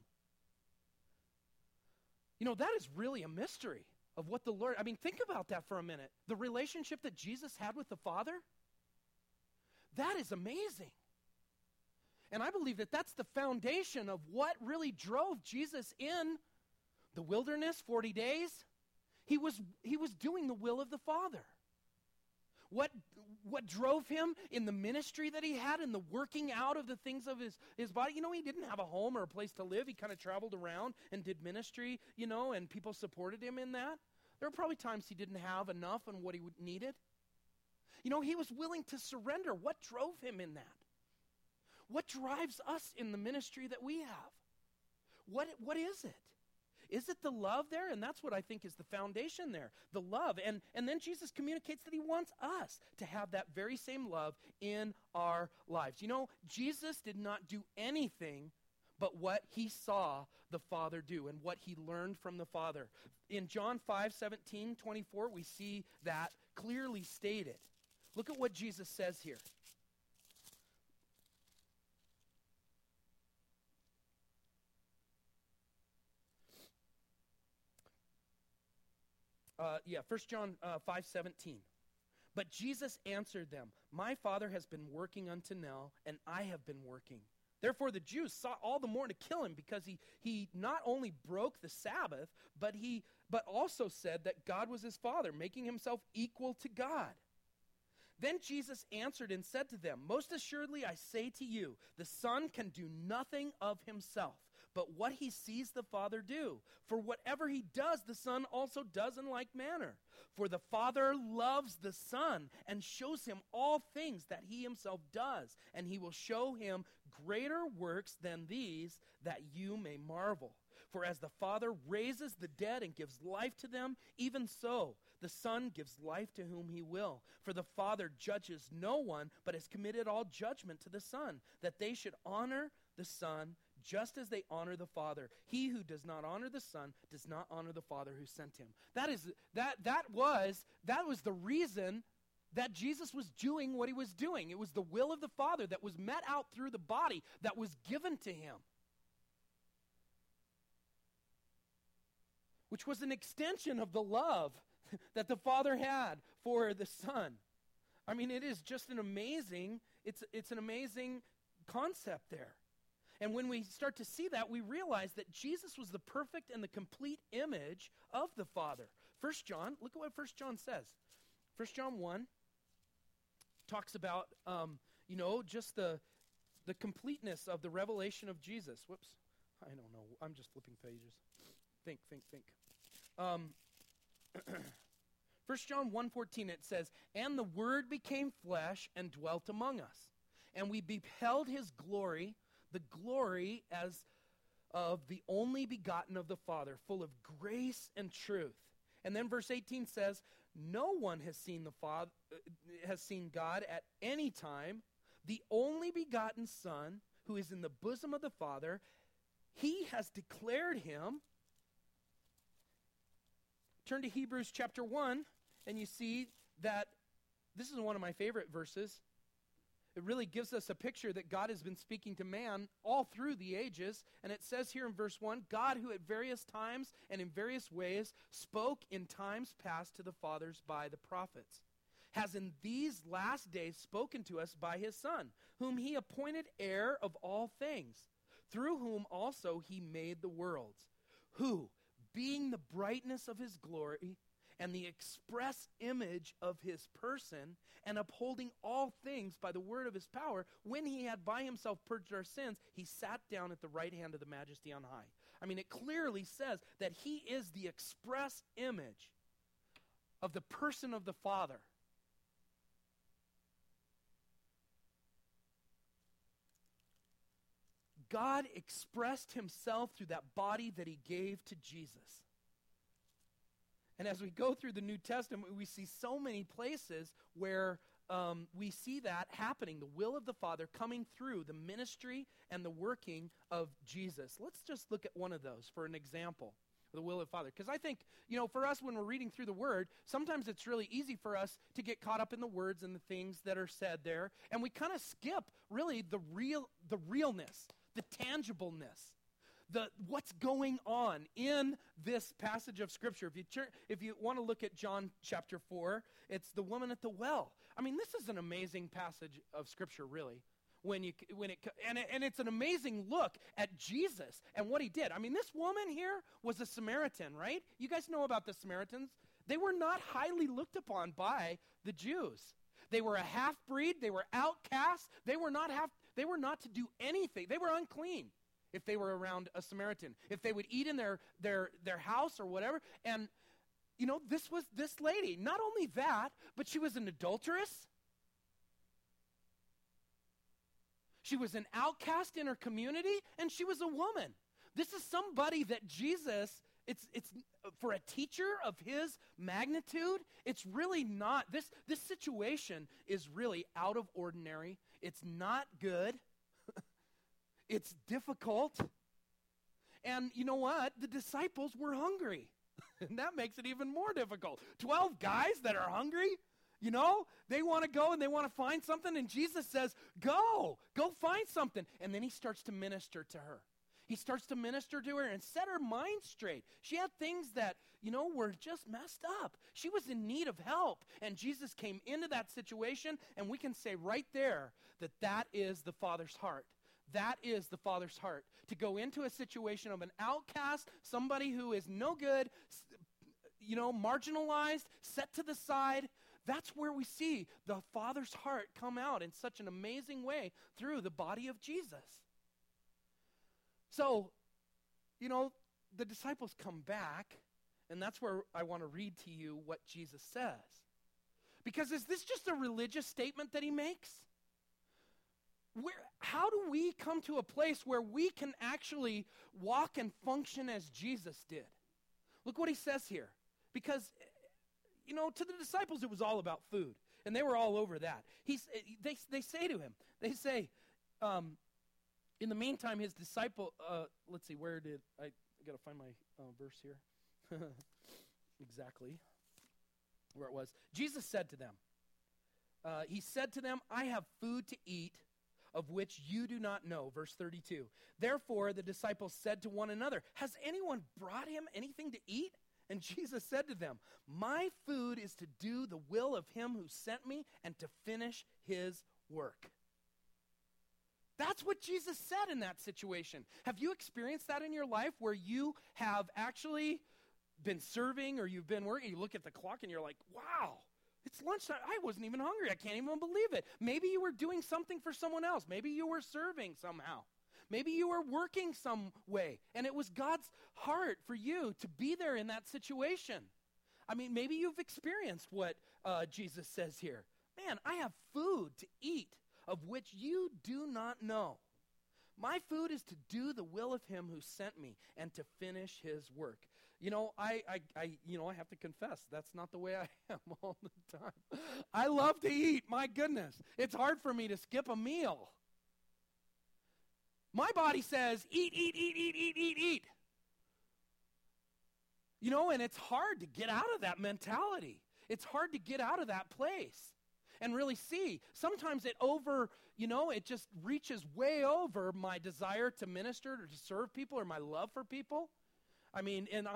That is really a mystery of what the Lord, think about that for a minute. The relationship that Jesus had with the Father, that is amazing. And I believe that that's the foundation of what really drove Jesus in the wilderness 40 days. He was doing the will of the Father. What drove him in the ministry that he had, in the working out of the things of his body? He didn't have a home or a place to live. He kind of traveled around and did ministry, and people supported him in that. There were probably times he didn't have enough on what he needed. He was willing to surrender. What drove him in that? What drives us in the ministry that we have? What is it? Is it the love there? And that's what I think is the foundation there, the love. And then Jesus communicates that he wants us to have that very same love in our lives. Jesus did not do anything but what he saw the Father do and what he learned from the Father. In John 5:17, 24, we see that clearly stated. Look at what Jesus says here. First John 5:17. But Jesus answered them, my Father has been working until now, and I have been working. Therefore the Jews sought all the more to kill him, because he not only broke the Sabbath, but also said that God was his Father, making himself equal to God. Then Jesus answered and said to them, most assuredly I say to you, the Son can do nothing of himself, but what he sees the Father do. For whatever he does, the Son also does in like manner. For the Father loves the Son and shows him all things that he himself does, and he will show him greater works than these, that you may marvel. For as the Father raises the dead and gives life to them, even so the Son gives life to whom he will. For the Father judges no one, but has committed all judgment to the Son, that they should honor the Son just as they honor the Father. He who does not honor the Son does not honor the Father who sent him. That was the reason that Jesus was doing what he was doing. It was the will of the Father that was met out through the body that was given to him, which was an extension of the love that the Father had for the Son. It is just an amazing concept there. And when we start to see that, we realize that Jesus was the perfect and the complete image of the Father. 1 John, look at what 1 John says. 1 John 1 talks about, just the completeness of the revelation of Jesus. Whoops. I don't know. I'm just flipping pages. Think. 1 John 1:14, it says, and the Word became flesh and dwelt among us, and we beheld his glory, the glory as of the only begotten of the Father, full of grace and truth. And then verse 18 says, no one has seen the Father, has seen God at any time. The only begotten Son, who is in the bosom of the Father, he has declared him. Turn to Hebrews chapter 1, and you see that this is one of my favorite verses. It really gives us a picture that God has been speaking to man all through the ages. And it says here in verse 1, God who at various times and in various ways spoke in times past to the fathers by the prophets, has in these last days spoken to us by his Son, whom he appointed heir of all things, through whom also he made the worlds, who, being the brightness of his glory and the express image of his person, and upholding all things by the word of his power, when he had by himself purged our sins, he sat down at the right hand of the Majesty on high. I mean, it clearly says that he is the express image of the person of the Father. God expressed himself through that body that he gave to Jesus. And as we go through the New Testament, we see so many places where we see that happening, the will of the Father coming through the ministry and the working of Jesus. Let's just look at one of those for an example, the will of the Father. Because I think, for us when we're reading through the Word, sometimes it's really easy for us to get caught up in the words and the things that are said there, and we kind of skip really the realness, the tangibleness, what's going on in this passage of Scripture. If you want to look at John chapter 4, it's the woman at the well. I mean, this is an amazing passage of Scripture, really. And it's an amazing look at Jesus and what he did. I mean, this woman here was a Samaritan, right? You guys know about the Samaritans. They were not highly looked upon by the Jews. They were a half-breed. They were outcasts. They were not to do anything. They were unclean if they were around a Samaritan, if they would eat in their house or whatever. And, this was this lady. Not only that, but she was an adulteress. She was an outcast in her community, and she was a woman. This is somebody that Jesus, it's for a teacher of his magnitude, it's really not, this situation is really out of ordinary. It's not good. It's difficult. And you know what? The disciples were hungry. And that makes it even more difficult. 12 guys that are hungry, they want to go and they want to find something. And Jesus says, go find something. And then he starts to minister to her. He starts to minister to her and set her mind straight. She had things that, were just messed up. She was in need of help. And Jesus came into that situation, and we can say right there that is the Father's heart. That is the Father's heart, to go into a situation of an outcast, somebody who is no good, marginalized, set to the side. That's where we see the Father's heart come out in such an amazing way through the body of Jesus. So, the disciples come back, and that's where I want to read to you what Jesus says. Because is this just a religious statement that he makes? How do we come to a place where we can actually walk and function as Jesus did? Look what he says here. Because, to the disciples it was all about food, and they were all over that. They say to him, in the meantime, his disciple, let's see, I got to find my verse here. Exactly where it was. Jesus said to them, he said to them, I have food to eat of which you do not know. Verse 32. Therefore the disciples said to one another, has anyone brought him anything to eat? And Jesus said to them, my food is to do the will of him who sent me and to finish his work. That's what Jesus said in that situation. Have you experienced that in your life where you have actually been serving or you've been working, you look at the clock and you're like, wow, it's lunchtime. I wasn't even hungry. I can't even believe it. Maybe you were doing something for someone else. Maybe you were serving somehow. Maybe you were working some way, and it was God's heart for you to be there in that situation. I mean, maybe you've experienced what Jesus says here. Man, I have food to eat of which you do not know. My food is to do the will of him who sent me and to finish his work. I have to confess, that's not the way I am all the time. I love to eat, my goodness. It's hard for me to skip a meal. My body says, eat, eat, eat, eat, eat, eat, eat. And it's hard to get out of that mentality. It's hard to get out of that place. and really see. Sometimes it just reaches way over my desire to minister or to serve people or my love for people. I mean, and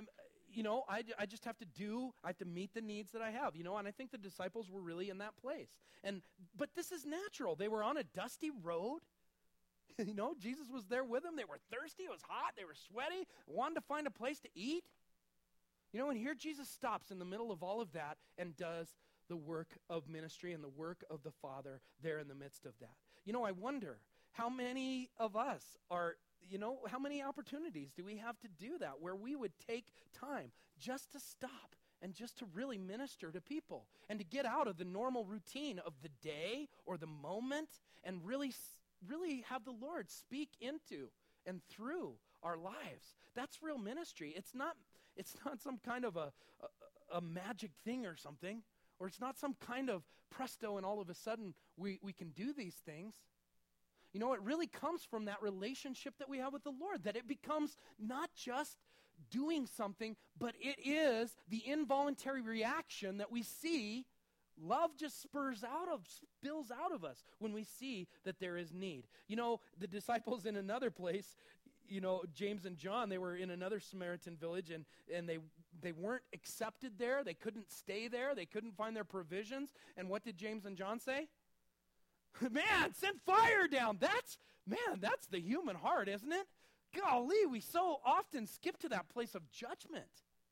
I just have to meet the needs that I have, and I think the disciples were really in that place. But this is natural. They were on a dusty road. Jesus was there with them. They were thirsty. It was hot. They were sweaty. Wanted to find a place to eat. And here Jesus stops in the middle of all of that and does the work of ministry and the work of the Father there in the midst of that. I wonder how many of us are, how many opportunities do we have to do that where we would take time just to stop and just to really minister to people and to get out of the normal routine of the day or the moment and really have the Lord speak into and through our lives. That's real ministry. It's not some kind of a magic thing or something, or it's not some kind of presto and all of a sudden we can do these things. It really comes from that relationship that we have with the Lord, that it becomes not just doing something, but it is the involuntary reaction that we see. Love just spills out of us when we see that there is need. The disciples in another place, James and John, they were in another Samaritan village, and they weren't accepted there. They couldn't stay there. They couldn't find their provisions. And what did James and John say? Man, send fire down. That's the human heart, isn't it? Golly, we so often skip to that place of judgment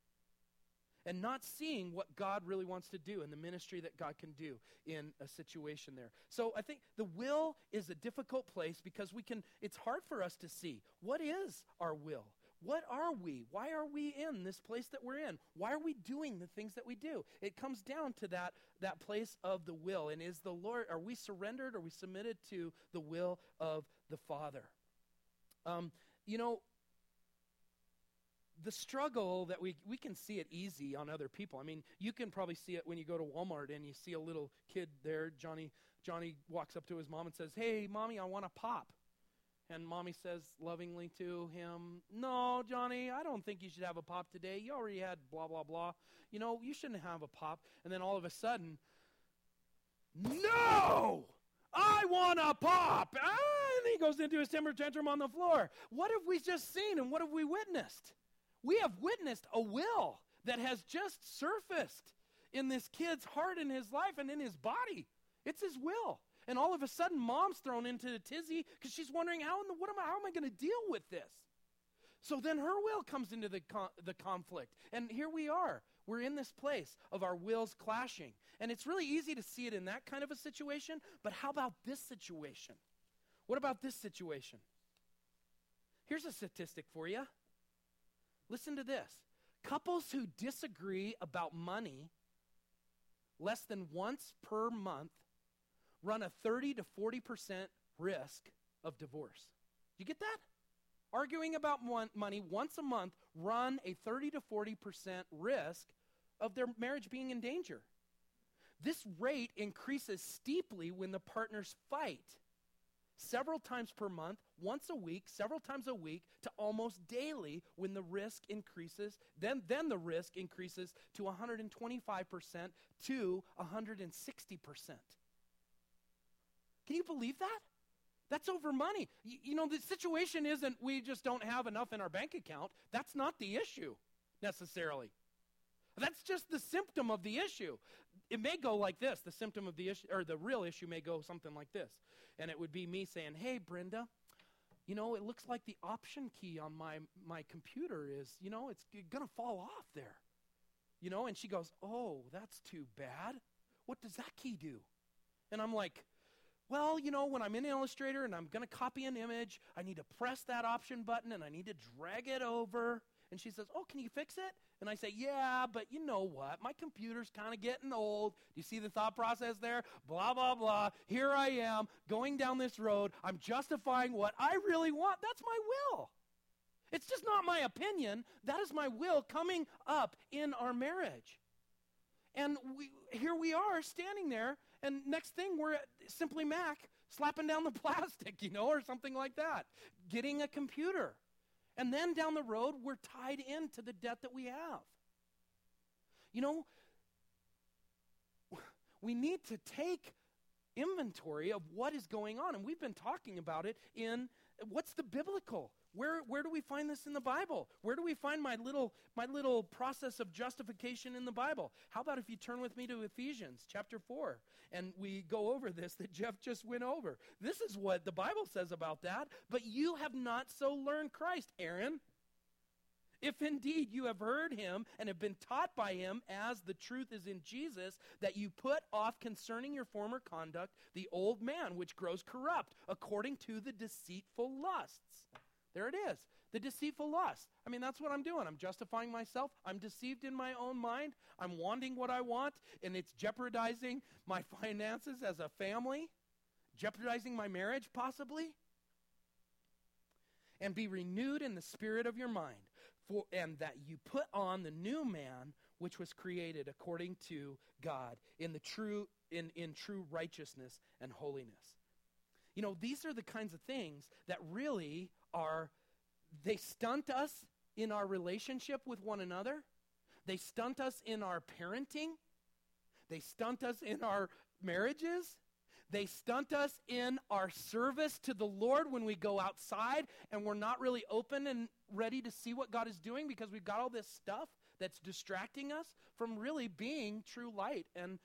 and not seeing what God really wants to do and the ministry that God can do in a situation there. So I think the will is a difficult place because it's hard for us to see. What is our will? What are we? Why are we in this place that we're in? Why are we doing the things that we do? It comes down to that place of the will. And is the Lord, are we surrendered? Are we submitted to the will of the Father? The struggle that we can see it easy on other people. I mean, you can probably see it when you go to Walmart and you see a little kid there. Johnny walks up to his mom and says, "Hey, Mommy, I want a pop." And Mommy says lovingly to him, "No, Johnny, I don't think you should have a pop today. You already had blah, blah, blah. You shouldn't have a pop." And then all of a sudden, "No, I want a pop." And he goes into his temper tantrum on the floor. What have we just seen and what have we witnessed? We have witnessed a will that has just surfaced in this kid's heart, in his life, and in his body. It's his will. And all of a sudden, Mom's thrown into a tizzy because she's wondering, how am I going to deal with this? So then her will comes into the conflict. And here we are. We're in this place of our wills clashing. And it's really easy to see it in that kind of a situation, but how about this situation? What about this situation? Here's a statistic for you. Listen to this. Couples who disagree about money less than once per month run a 30 to 40% risk of divorce. Do you get that? Arguing about money once a month run a 30 to 40% risk of their marriage being in danger. This rate increases steeply when the partners fight. Several times per month, once a week, several times a week, to almost daily when the risk increases. Then the risk increases to 125% to 160%. Can you believe that? That's over money. The situation isn't we just don't have enough in our bank account. That's not the issue necessarily. That's just the symptom of the issue. It may go like this. The symptom of the issue, or the real issue may go something like this. And it would be me saying, "Hey, Brenda, it looks like the option key on my computer is, it's going to fall off there." And she goes, "Oh, that's too bad. What does that key do?" And I'm like, "Well, when I'm in Illustrator and I'm going to copy an image, I need to press that option button and I need to drag it over." And she says, "Oh, can you fix it?" And I say, "Yeah, but you know what? My computer's kind of getting old." Do you see the thought process there? Blah, blah, blah. Here I am going down this road. I'm justifying what I really want. That's my will. It's just not my opinion. That is my will coming up in our marriage. And here we are standing there, and next thing we're at Simply Mac slapping down the plastic, or something like that, getting a computer. And then down the road, we're tied into the debt that we have. we need to take inventory of what is going on. And we've been talking about it in what's the biblical? Where do we find this in the Bible? Where do we find my little process of justification in the Bible? How about if you turn with me to Ephesians chapter 4 and we go over this that Jeff just went over. This is what the Bible says about that. But you have not so learned Christ, Aaron. If indeed you have heard him and have been taught by him, as the truth is in Jesus, that you put off concerning your former conduct the old man, which grows corrupt, according to the deceitful lusts. There it is, the deceitful lust. I mean, that's what I'm doing. I'm justifying myself. I'm deceived in my own mind. I'm wanting what I want, and it's jeopardizing my finances as a family, jeopardizing my marriage possibly. And be renewed in the spirit of your mind. And that you put on the new man, which was created according to God in true righteousness and holiness. You know, these are the kinds of things that really they stunt us in our relationship with one another. They stunt us in our parenting. They stunt us in our marriages. They stunt us in our service to the Lord when we go outside and we're not really open and ready to see what God is doing because we've got all this stuff that's distracting us from really being true light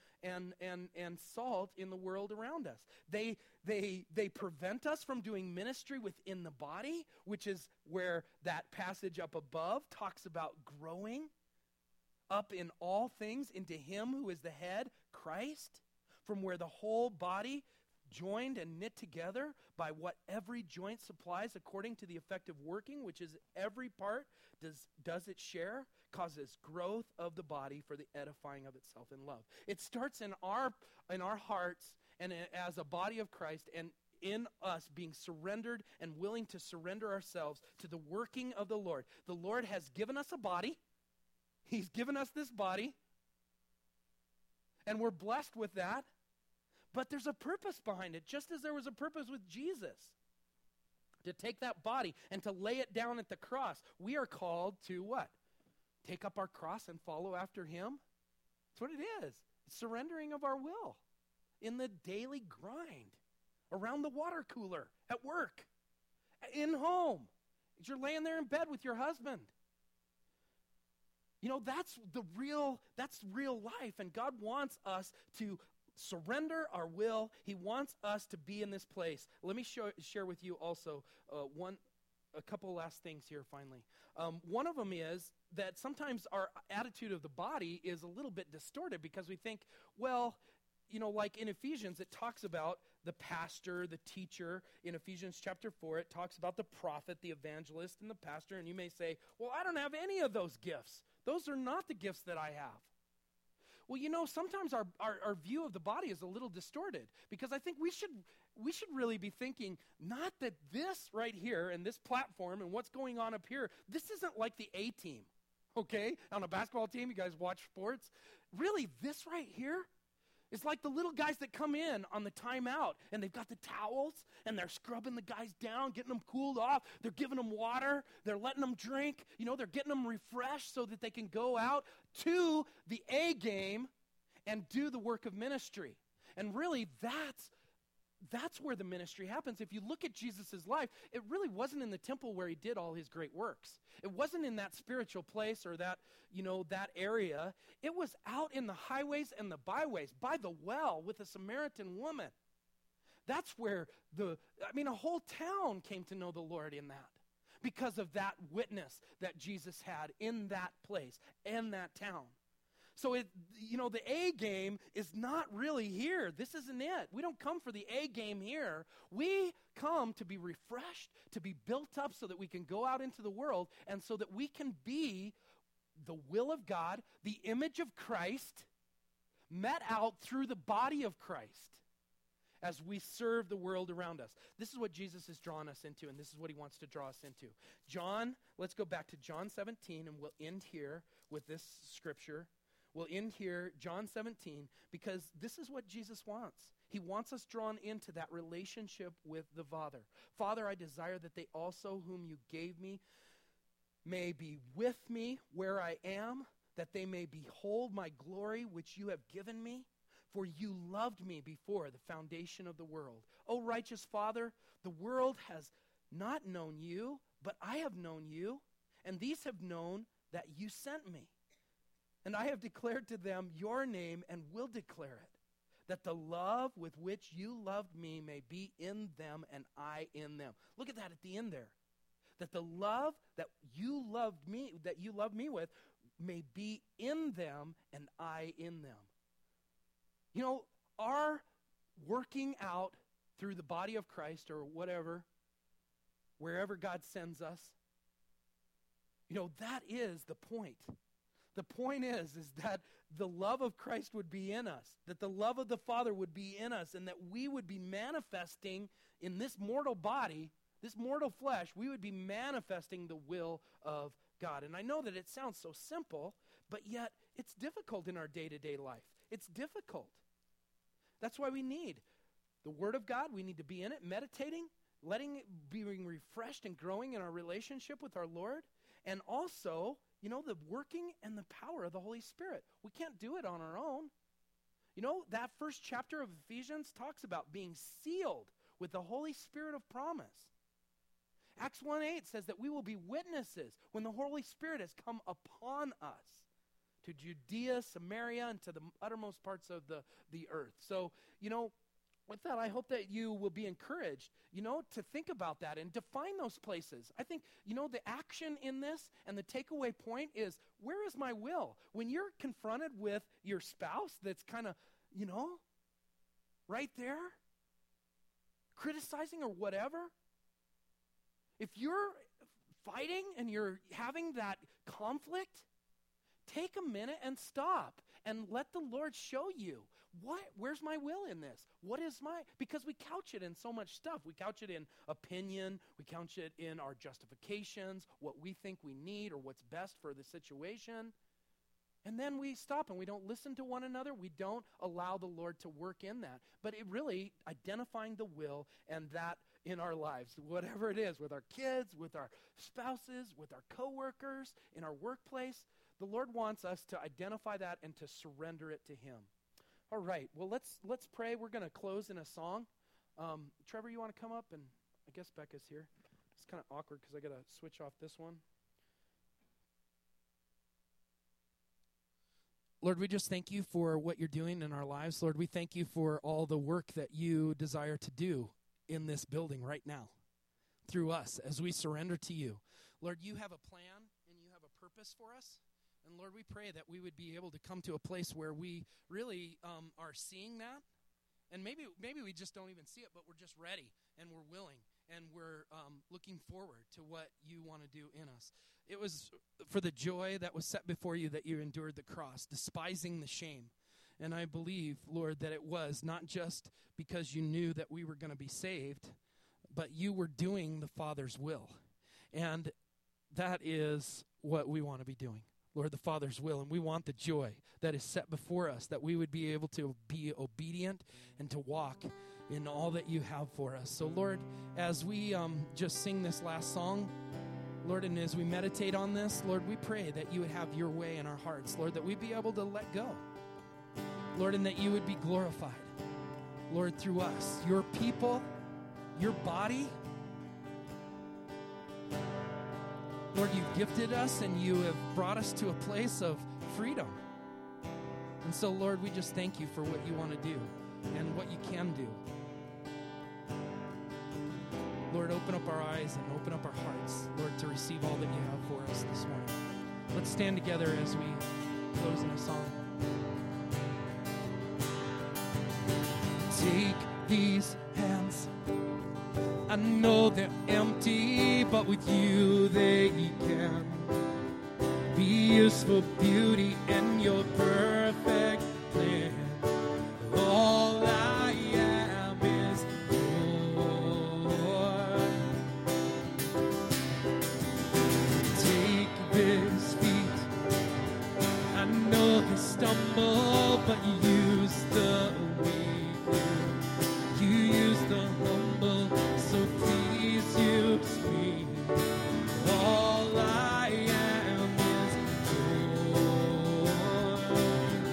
and salt in the world around us. They prevent us from doing ministry within the body, which is where that passage up above talks about growing up in all things into him who is the head, Christ. From where the whole body, joined and knit together by what every joint supplies according to the effective working, which is every part does it share, causes growth of the body for the edifying of itself in love. It starts in our hearts and as a body of Christ and in us being surrendered and willing to surrender ourselves to the working of the Lord. The Lord has given us a body. He's given us this body. And we're blessed with that. But there's a purpose behind it, just as there was a purpose with Jesus. To take that body and to lay it down at the cross. We are called to what? Take up our cross and follow after him? That's what it is. It's surrendering of our will in the daily grind, around the water cooler, at work, in home, as you're laying there in bed with your husband. You know, that's real life, and God wants us to surrender our will. He wants us to be in this place. Let me share with you also a couple last things here finally. One of them is that sometimes our attitude of the body is a little bit distorted because we think, well, you know, like in Ephesians, it talks about the pastor, the teacher. In Ephesians chapter 4, it talks about the prophet, the evangelist, and the pastor. And you may say, well, I don't have any of those gifts. Those are not the gifts that I have. Well, you know, sometimes our view of the body is a little distorted because I think we should really be thinking, not that this right here and this platform and what's going on up here, this isn't like the A team, okay? On a basketball team, you guys watch sports. Really, this right here is like the little guys that come in on the timeout and they've got the towels and they're scrubbing the guys down, getting them cooled off. They're giving them water. They're letting them drink. You know, they're getting them refreshed so that they can go out to the A game and do the work of ministry. And really, that's where the ministry happens. If you look at Jesus' life, it really wasn't in the temple where he did all his great works. It wasn't in that spiritual place or that, you know, that area. It was out in the highways and the byways, by the well with a Samaritan woman. That's where a whole town came to know the Lord in that because of that witness that Jesus had in that place, in that town. So, the A game is not really here. This isn't it. We don't come for the A game here. We come to be refreshed, to be built up so that we can go out into the world and so that we can be the will of God, the image of Christ, met out through the body of Christ as we serve the world around us. This is what Jesus is drawing us into, and this is what he wants to draw us into. Let's go back to John 17, and we'll end here with this scripture. We'll end here, John 17, because this is what Jesus wants. He wants us drawn into that relationship with the Father. Father, I desire that they also whom you gave me may be with me where I am, that they may behold my glory which you have given me. For you loved me before the foundation of the world. O righteous Father, the world has not known you, but I have known you, and these have known that you sent me. And I have declared to them your name and will declare it, that the love with which you loved me may be in them and I in them. Look at that at the end there. That the love that you loved me with may be in them and I in them. You know, our working out through the body of Christ or whatever, wherever God sends us, you know, that is the point. The point is that the love of Christ would be in us, that the love of the Father would be in us, and that we would be manifesting in this mortal body, this mortal flesh, we would be manifesting the will of God. And I know that it sounds so simple, but yet it's difficult in our day-to-day life. It's difficult. That's why we need the Word of God. We need to be in it, meditating, letting it being refreshed and growing in our relationship with our Lord. And also, you know, the working and the power of the Holy Spirit. We can't do it on our own. You know, that first chapter of Ephesians talks about being sealed with the Holy Spirit of promise. Acts 1:8 says that we will be witnesses when the Holy Spirit has come upon us to Judea, Samaria, and to the uttermost parts of the earth. So, you know, with that, I hope that you will be encouraged, you know, to think about that and define those places. I think, you know, the action in this and the takeaway point is, where is my will? When you're confronted with your spouse that's kind of, you know, right there, criticizing or whatever, if you're fighting and you're having that conflict, take a minute and stop and let the Lord show you, where's my will in this? Because we couch it in so much stuff. We couch it in opinion. We couch it in our justifications, what we think we need or what's best for the situation. And then we stop and we don't listen to one another. We don't allow the Lord to work in that. But it really, identifying the will and that in our lives, whatever it is, with our kids, with our spouses, with our coworkers, in our workplace, the Lord wants us to identify that and to surrender it to Him. All right, well, let's pray. We're going to close in a song. Trevor, you want to come up? And I guess Becca's here. It's kind of awkward because I got to switch off this one. Lord, we just thank you for what you're doing in our lives. Lord, we thank you for all the work that you desire to do in this building right now through us as we surrender to you. Lord, you have a plan and you have a purpose for us. And Lord, we pray that we would be able to come to a place where we really are seeing that. And maybe we just don't even see it, but we're just ready and we're willing and we're looking forward to what you want to do in us. It was for the joy that was set before you that you endured the cross, despising the shame. And I believe, Lord, that it was not just because you knew that we were going to be saved, but you were doing the Father's will. And that is what we want to be doing. Lord, the Father's will, and we want the joy that is set before us, that we would be able to be obedient and to walk in all that you have for us. So, Lord, as we just sing this last song, Lord, and as we meditate on this, Lord, we pray that you would have your way in our hearts, Lord, that we'd be able to let go, Lord, and that you would be glorified, Lord, through us, your people, your body. Lord, you've gifted us and you have brought us to a place of freedom. And so, Lord, we just thank you for what you want to do and what you can do. Lord, open up our eyes and open up our hearts, Lord, to receive all that you have for us this morning. Let's stand together as we close in a song. Take these hands. I know they're empty, but with you they can be used for beauty and your perfect plan. All I am is yours. Take this feet. I know they stumble, but you use the weak. You use the humble. So please use me. All I am is yours.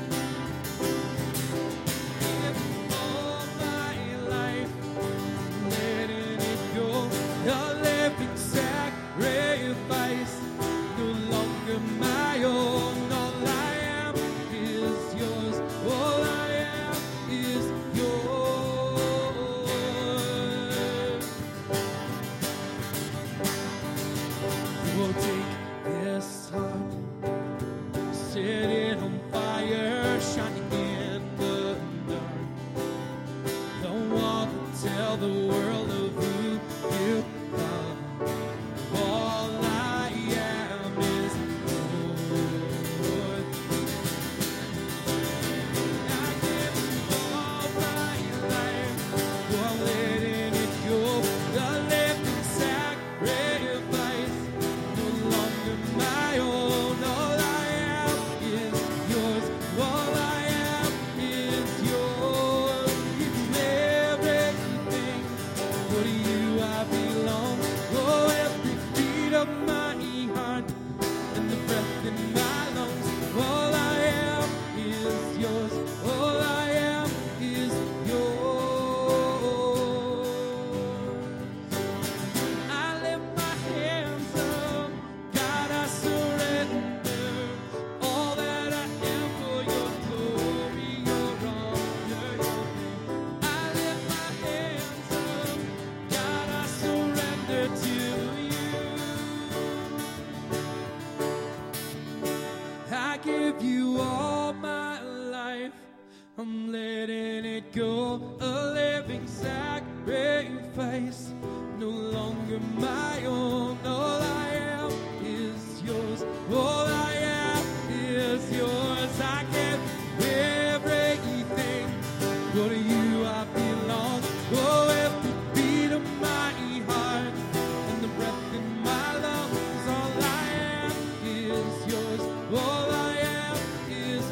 I'm letting it go, a living sacrifice, no longer my own. All I am is yours. All I am is yours. I give everything. Go to you I belong. Oh, every beat of my heart and the breath in my lungs. All I am is yours. All I am is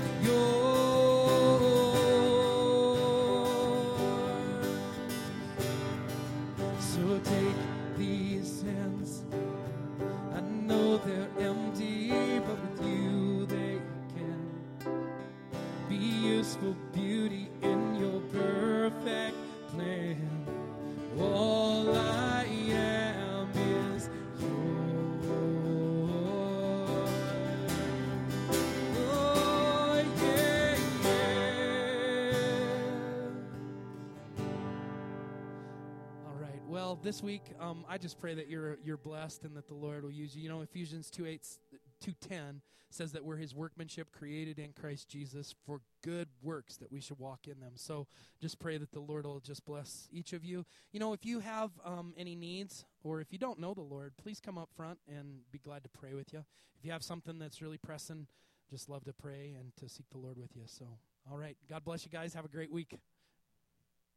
yours. So take these hands. I know they're empty, but with you they can be useful beauty in your perfect plan. All I am is yours. Oh, yeah, yeah. All right. Well, this week, I just pray that you're blessed and that the Lord will use you. You know, Ephesians 2:10 says that we're His workmanship, created in Christ Jesus for good works, that we should walk in them. So just pray that the Lord will just bless each of you. You know, if you have any needs, or if you don't know the Lord, please come up front and be glad to pray with you. If you have something that's really pressing, just love to pray and to seek the Lord with you. So, all right. God bless you guys. Have a great week.